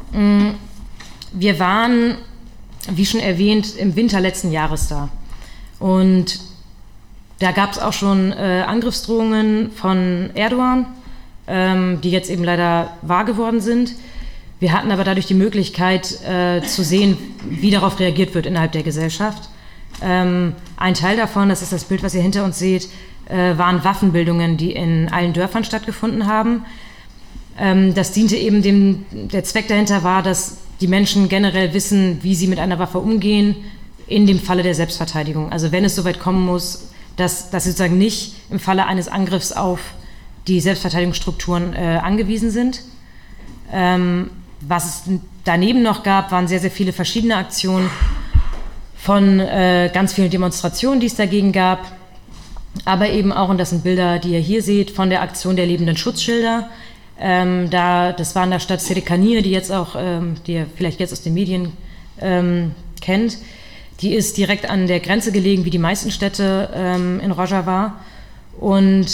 Speaker 1: Wir waren, wie schon erwähnt, im Winter letzten Jahres da. Und da gab es auch schon äh, Angriffsdrohungen von Erdogan, ähm, die jetzt eben leider wahr geworden sind. Wir hatten aber dadurch die Möglichkeit äh, zu sehen, wie darauf reagiert wird innerhalb der Gesellschaft. Ähm, ein Teil davon, das ist das Bild, was ihr hinter uns seht, äh, waren Waffenbildungen, die in allen Dörfern stattgefunden haben. Ähm, das diente eben dem, der Zweck dahinter war, dass die Menschen generell wissen, wie sie mit einer Waffe umgehen, in dem Falle der Selbstverteidigung. Also wenn es soweit kommen muss, dass, dass sie sozusagen nicht im Falle eines Angriffs auf die Selbstverteidigungsstrukturen äh, angewiesen sind. Ähm, was es daneben noch gab, waren sehr, sehr viele verschiedene Aktionen von äh, ganz vielen Demonstrationen, die es dagegen gab, aber eben auch, und das sind Bilder, die ihr hier seht, von der Aktion der lebenden Schutzschilder. Ähm, da, das war in der Stadt Sedekanir, die jetzt auch, ähm, die ihr vielleicht jetzt aus den Medien ähm, kennt. Die ist direkt an der Grenze gelegen, wie die meisten Städte ähm, in Rojava. Und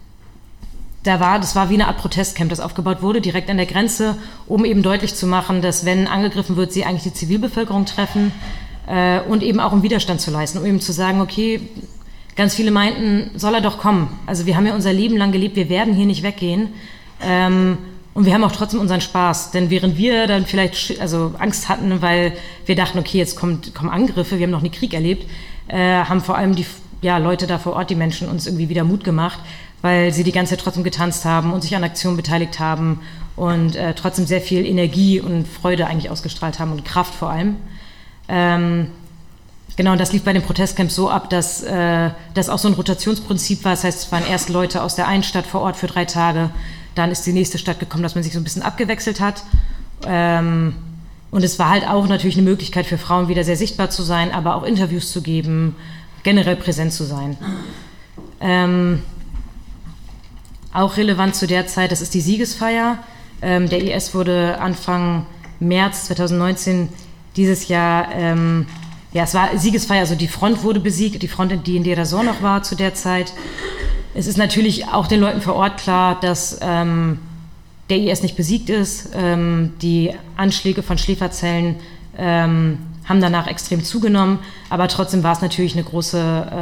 Speaker 1: da war, das war wie eine Art Protestcamp, das aufgebaut wurde, direkt an der Grenze, um eben deutlich zu machen, dass, wenn angegriffen wird, sie eigentlich die Zivilbevölkerung treffen äh, und eben auch um Widerstand zu leisten, um eben zu sagen, okay, ganz viele meinten, soll er doch kommen. Also wir haben ja unser Leben lang gelebt, wir werden hier nicht weggehen. Ähm, und wir haben auch trotzdem unseren Spaß, denn während wir dann vielleicht also Angst hatten, weil wir dachten, okay, jetzt kommt, kommen Angriffe, wir haben noch nie Krieg erlebt, äh, haben vor allem die ja, Leute da vor Ort, die Menschen, uns irgendwie wieder Mut gemacht, weil sie die ganze Zeit trotzdem getanzt haben und sich an Aktionen beteiligt haben und äh, trotzdem sehr viel Energie und Freude eigentlich ausgestrahlt haben und Kraft vor allem. Ähm, genau, und das lief bei den Protestcamps so ab, dass äh, das auch so ein Rotationsprinzip war. Das heißt, es waren erst Leute aus der einen Stadt vor Ort für drei Tage, dann ist die nächste Stadt gekommen, dass man sich so ein bisschen abgewechselt hat. Ähm, und es war halt auch natürlich eine Möglichkeit für Frauen, wieder sehr sichtbar zu sein, aber auch Interviews zu geben, generell präsent zu sein. Ähm, auch relevant zu der Zeit, das ist die Siegesfeier. Ähm, der I S wurde Anfang März zweitausendneunzehn dieses Jahr, ähm, ja, es war Siegesfeier, also die Front wurde besiegt, die Front, die in Deir ez-Zor noch war zu der Zeit. Es ist natürlich auch den Leuten vor Ort klar, dass ähm, der I S nicht besiegt ist. Ähm, die Anschläge von Schläferzellen ähm, haben danach extrem zugenommen, aber trotzdem war es natürlich eine große,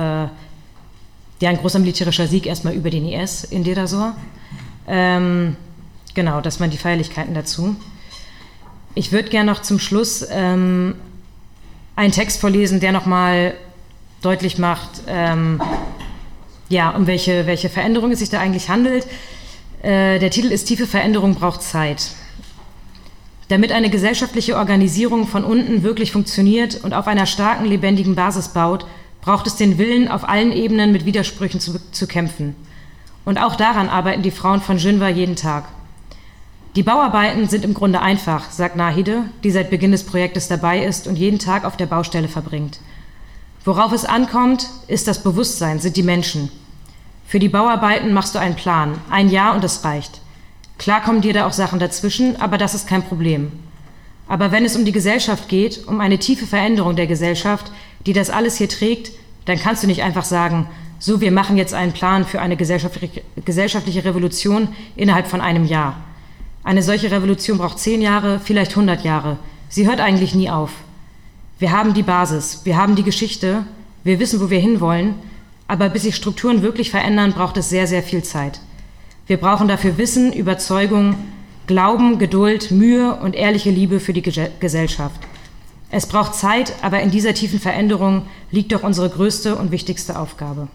Speaker 1: äh, ja, ein großer militärischer Sieg erstmal über den I S in Deir ez-Zor. Ähm, genau, das waren die Feierlichkeiten dazu. Ich würde gerne noch zum Schluss ähm, einen Text vorlesen, der nochmal deutlich macht, ähm, ja, um welche, welche Veränderung es sich da eigentlich handelt. Äh, der Titel ist Tiefe Veränderung braucht Zeit. Damit eine gesellschaftliche Organisierung von unten wirklich funktioniert und auf einer starken, lebendigen Basis baut, braucht es den Willen, auf allen Ebenen mit Widersprüchen zu, zu kämpfen. Und auch daran arbeiten die Frauen von Jinwa jeden Tag. Die Bauarbeiten sind im Grunde einfach, sagt Nahide, die seit Beginn des Projektes dabei ist und jeden Tag auf der Baustelle verbringt. Worauf es ankommt, ist das Bewusstsein, sind die Menschen. Für die Bauarbeiten machst du einen Plan, ein Jahr und es reicht. Klar kommen dir da auch Sachen dazwischen, aber das ist kein Problem. Aber wenn es um die Gesellschaft geht, um eine tiefe Veränderung der Gesellschaft, die das alles hier trägt, dann kannst du nicht einfach sagen, so, wir machen jetzt einen Plan für eine gesellschaftliche Revolution innerhalb von einem Jahr. Eine solche Revolution braucht zehn Jahre, vielleicht hundert Jahre. Sie hört eigentlich nie auf. Wir haben die Basis, wir haben die Geschichte, wir wissen, wo wir hinwollen, aber bis sich Strukturen wirklich verändern, braucht es sehr, sehr viel Zeit. Wir brauchen dafür Wissen, Überzeugung, Glauben, Geduld, Mühe und ehrliche Liebe für die Ge- Gesellschaft. Es braucht Zeit, aber in dieser tiefen Veränderung liegt doch unsere größte und wichtigste Aufgabe.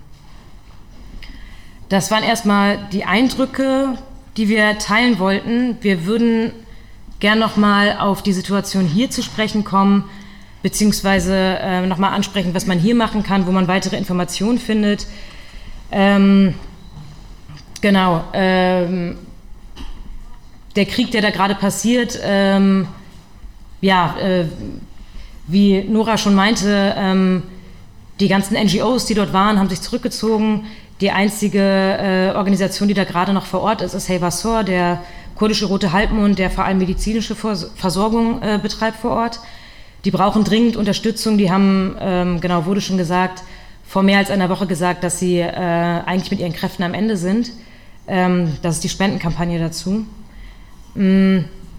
Speaker 1: Das waren erstmal die Eindrücke, die wir teilen wollten. Wir würden gern nochmal auf die Situation hier zu sprechen kommen, beziehungsweise äh, nochmal ansprechen, was man hier machen kann, wo man weitere Informationen findet. Ähm, genau. Ähm, der Krieg, der da gerade passiert, ähm, ja, äh, wie Nora schon meinte, ähm, die ganzen N G Os, die dort waren, haben sich zurückgezogen. Die einzige äh, Organisation, die da gerade noch vor Ort ist, ist Hey Vassor, der kurdische Rote Halbmond, der vor allem medizinische Vers- Versorgung äh, betreibt vor Ort. Die brauchen dringend Unterstützung. Die haben, ähm, genau, wurde schon gesagt, vor mehr als einer Woche gesagt, dass sie äh, eigentlich mit ihren Kräften am Ende sind. Ähm, das ist die Spendenkampagne dazu. Mm,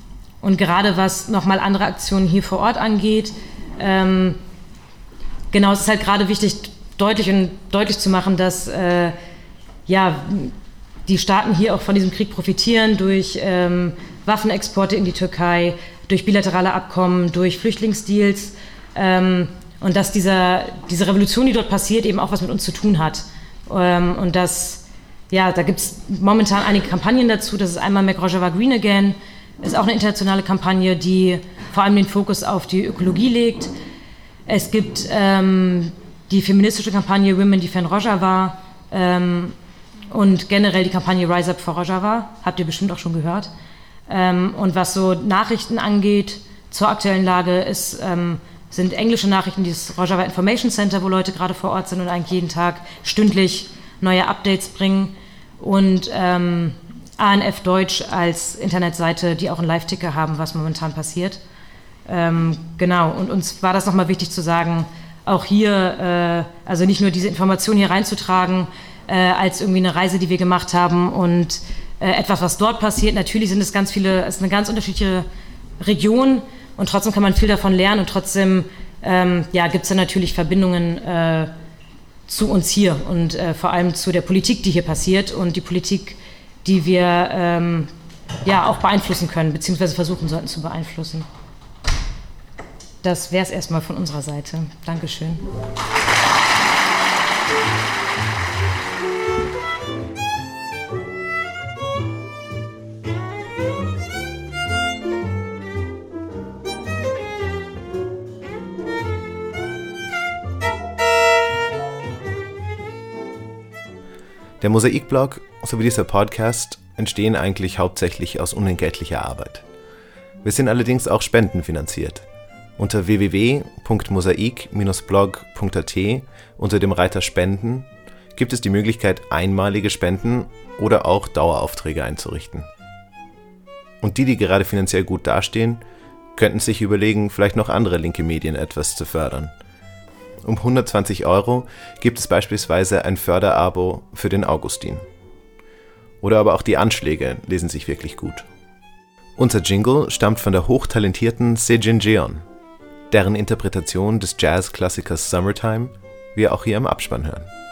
Speaker 1: Und gerade was nochmal andere Aktionen hier vor Ort angeht, ähm, genau, es ist halt gerade wichtig, deutlich und deutlich zu machen, dass äh, ja, die Staaten hier auch von diesem Krieg profitieren durch ähm, Waffenexporte in die Türkei, durch bilaterale Abkommen, durch Flüchtlingsdeals ähm, und dass dieser, diese Revolution, die dort passiert, eben auch was mit uns zu tun hat. Ähm, und dass, ja, da gibt es momentan einige Kampagnen dazu. Das ist einmal Make Rojava Green Again, ist auch eine internationale Kampagne, die vor allem den Fokus auf die Ökologie legt. Es gibt ähm, die feministische Kampagne Women Defend Rojava ähm, und generell die Kampagne Rise Up for Rojava, habt ihr bestimmt auch schon gehört. Ähm, und was so Nachrichten angeht zur aktuellen Lage, ist, ähm, sind englische Nachrichten, dieses Rojava Information Center, wo Leute gerade vor Ort sind und eigentlich jeden Tag stündlich neue Updates bringen. Und ähm, A N F Deutsch als Internetseite, die auch einen Live-Ticker haben, was momentan passiert. Ähm, genau, und uns war das nochmal wichtig zu sagen, auch hier, äh, also nicht nur diese Informationen hier reinzutragen, äh, als irgendwie eine Reise, die wir gemacht haben und äh, etwas, was dort passiert. Natürlich sind es ganz viele, es ist eine ganz unterschiedliche Region und trotzdem kann man viel davon lernen und trotzdem ähm, ja, gibt es da natürlich Verbindungen äh, zu uns hier und äh, vor allem zu der Politik, die hier passiert und die Politik, die wir ähm, ja auch beeinflussen können, beziehungsweise versuchen sollten zu beeinflussen. Das wäre es erstmal von unserer Seite. Dankeschön.
Speaker 16: Der Mosaikblog sowie dieser Podcast entstehen eigentlich hauptsächlich aus unentgeltlicher Arbeit. Wir sind allerdings auch spendenfinanziert. Unter w w w punkt mosaik Bindestrich blog punkt a t unter dem Reiter Spenden gibt es die Möglichkeit, einmalige Spenden oder auch Daueraufträge einzurichten. Und die, die gerade finanziell gut dastehen, könnten sich überlegen, vielleicht noch andere linke Medien etwas zu fördern. Um hundertzwanzig Euro gibt es beispielsweise ein Förderabo für den Augustin. Oder aber auch die Anschläge lesen sich wirklich gut. Unser Jingle stammt von der hochtalentierten Sejin Jeon, deren Interpretation des Jazzklassikers Summertime wir auch hier im Abspann hören.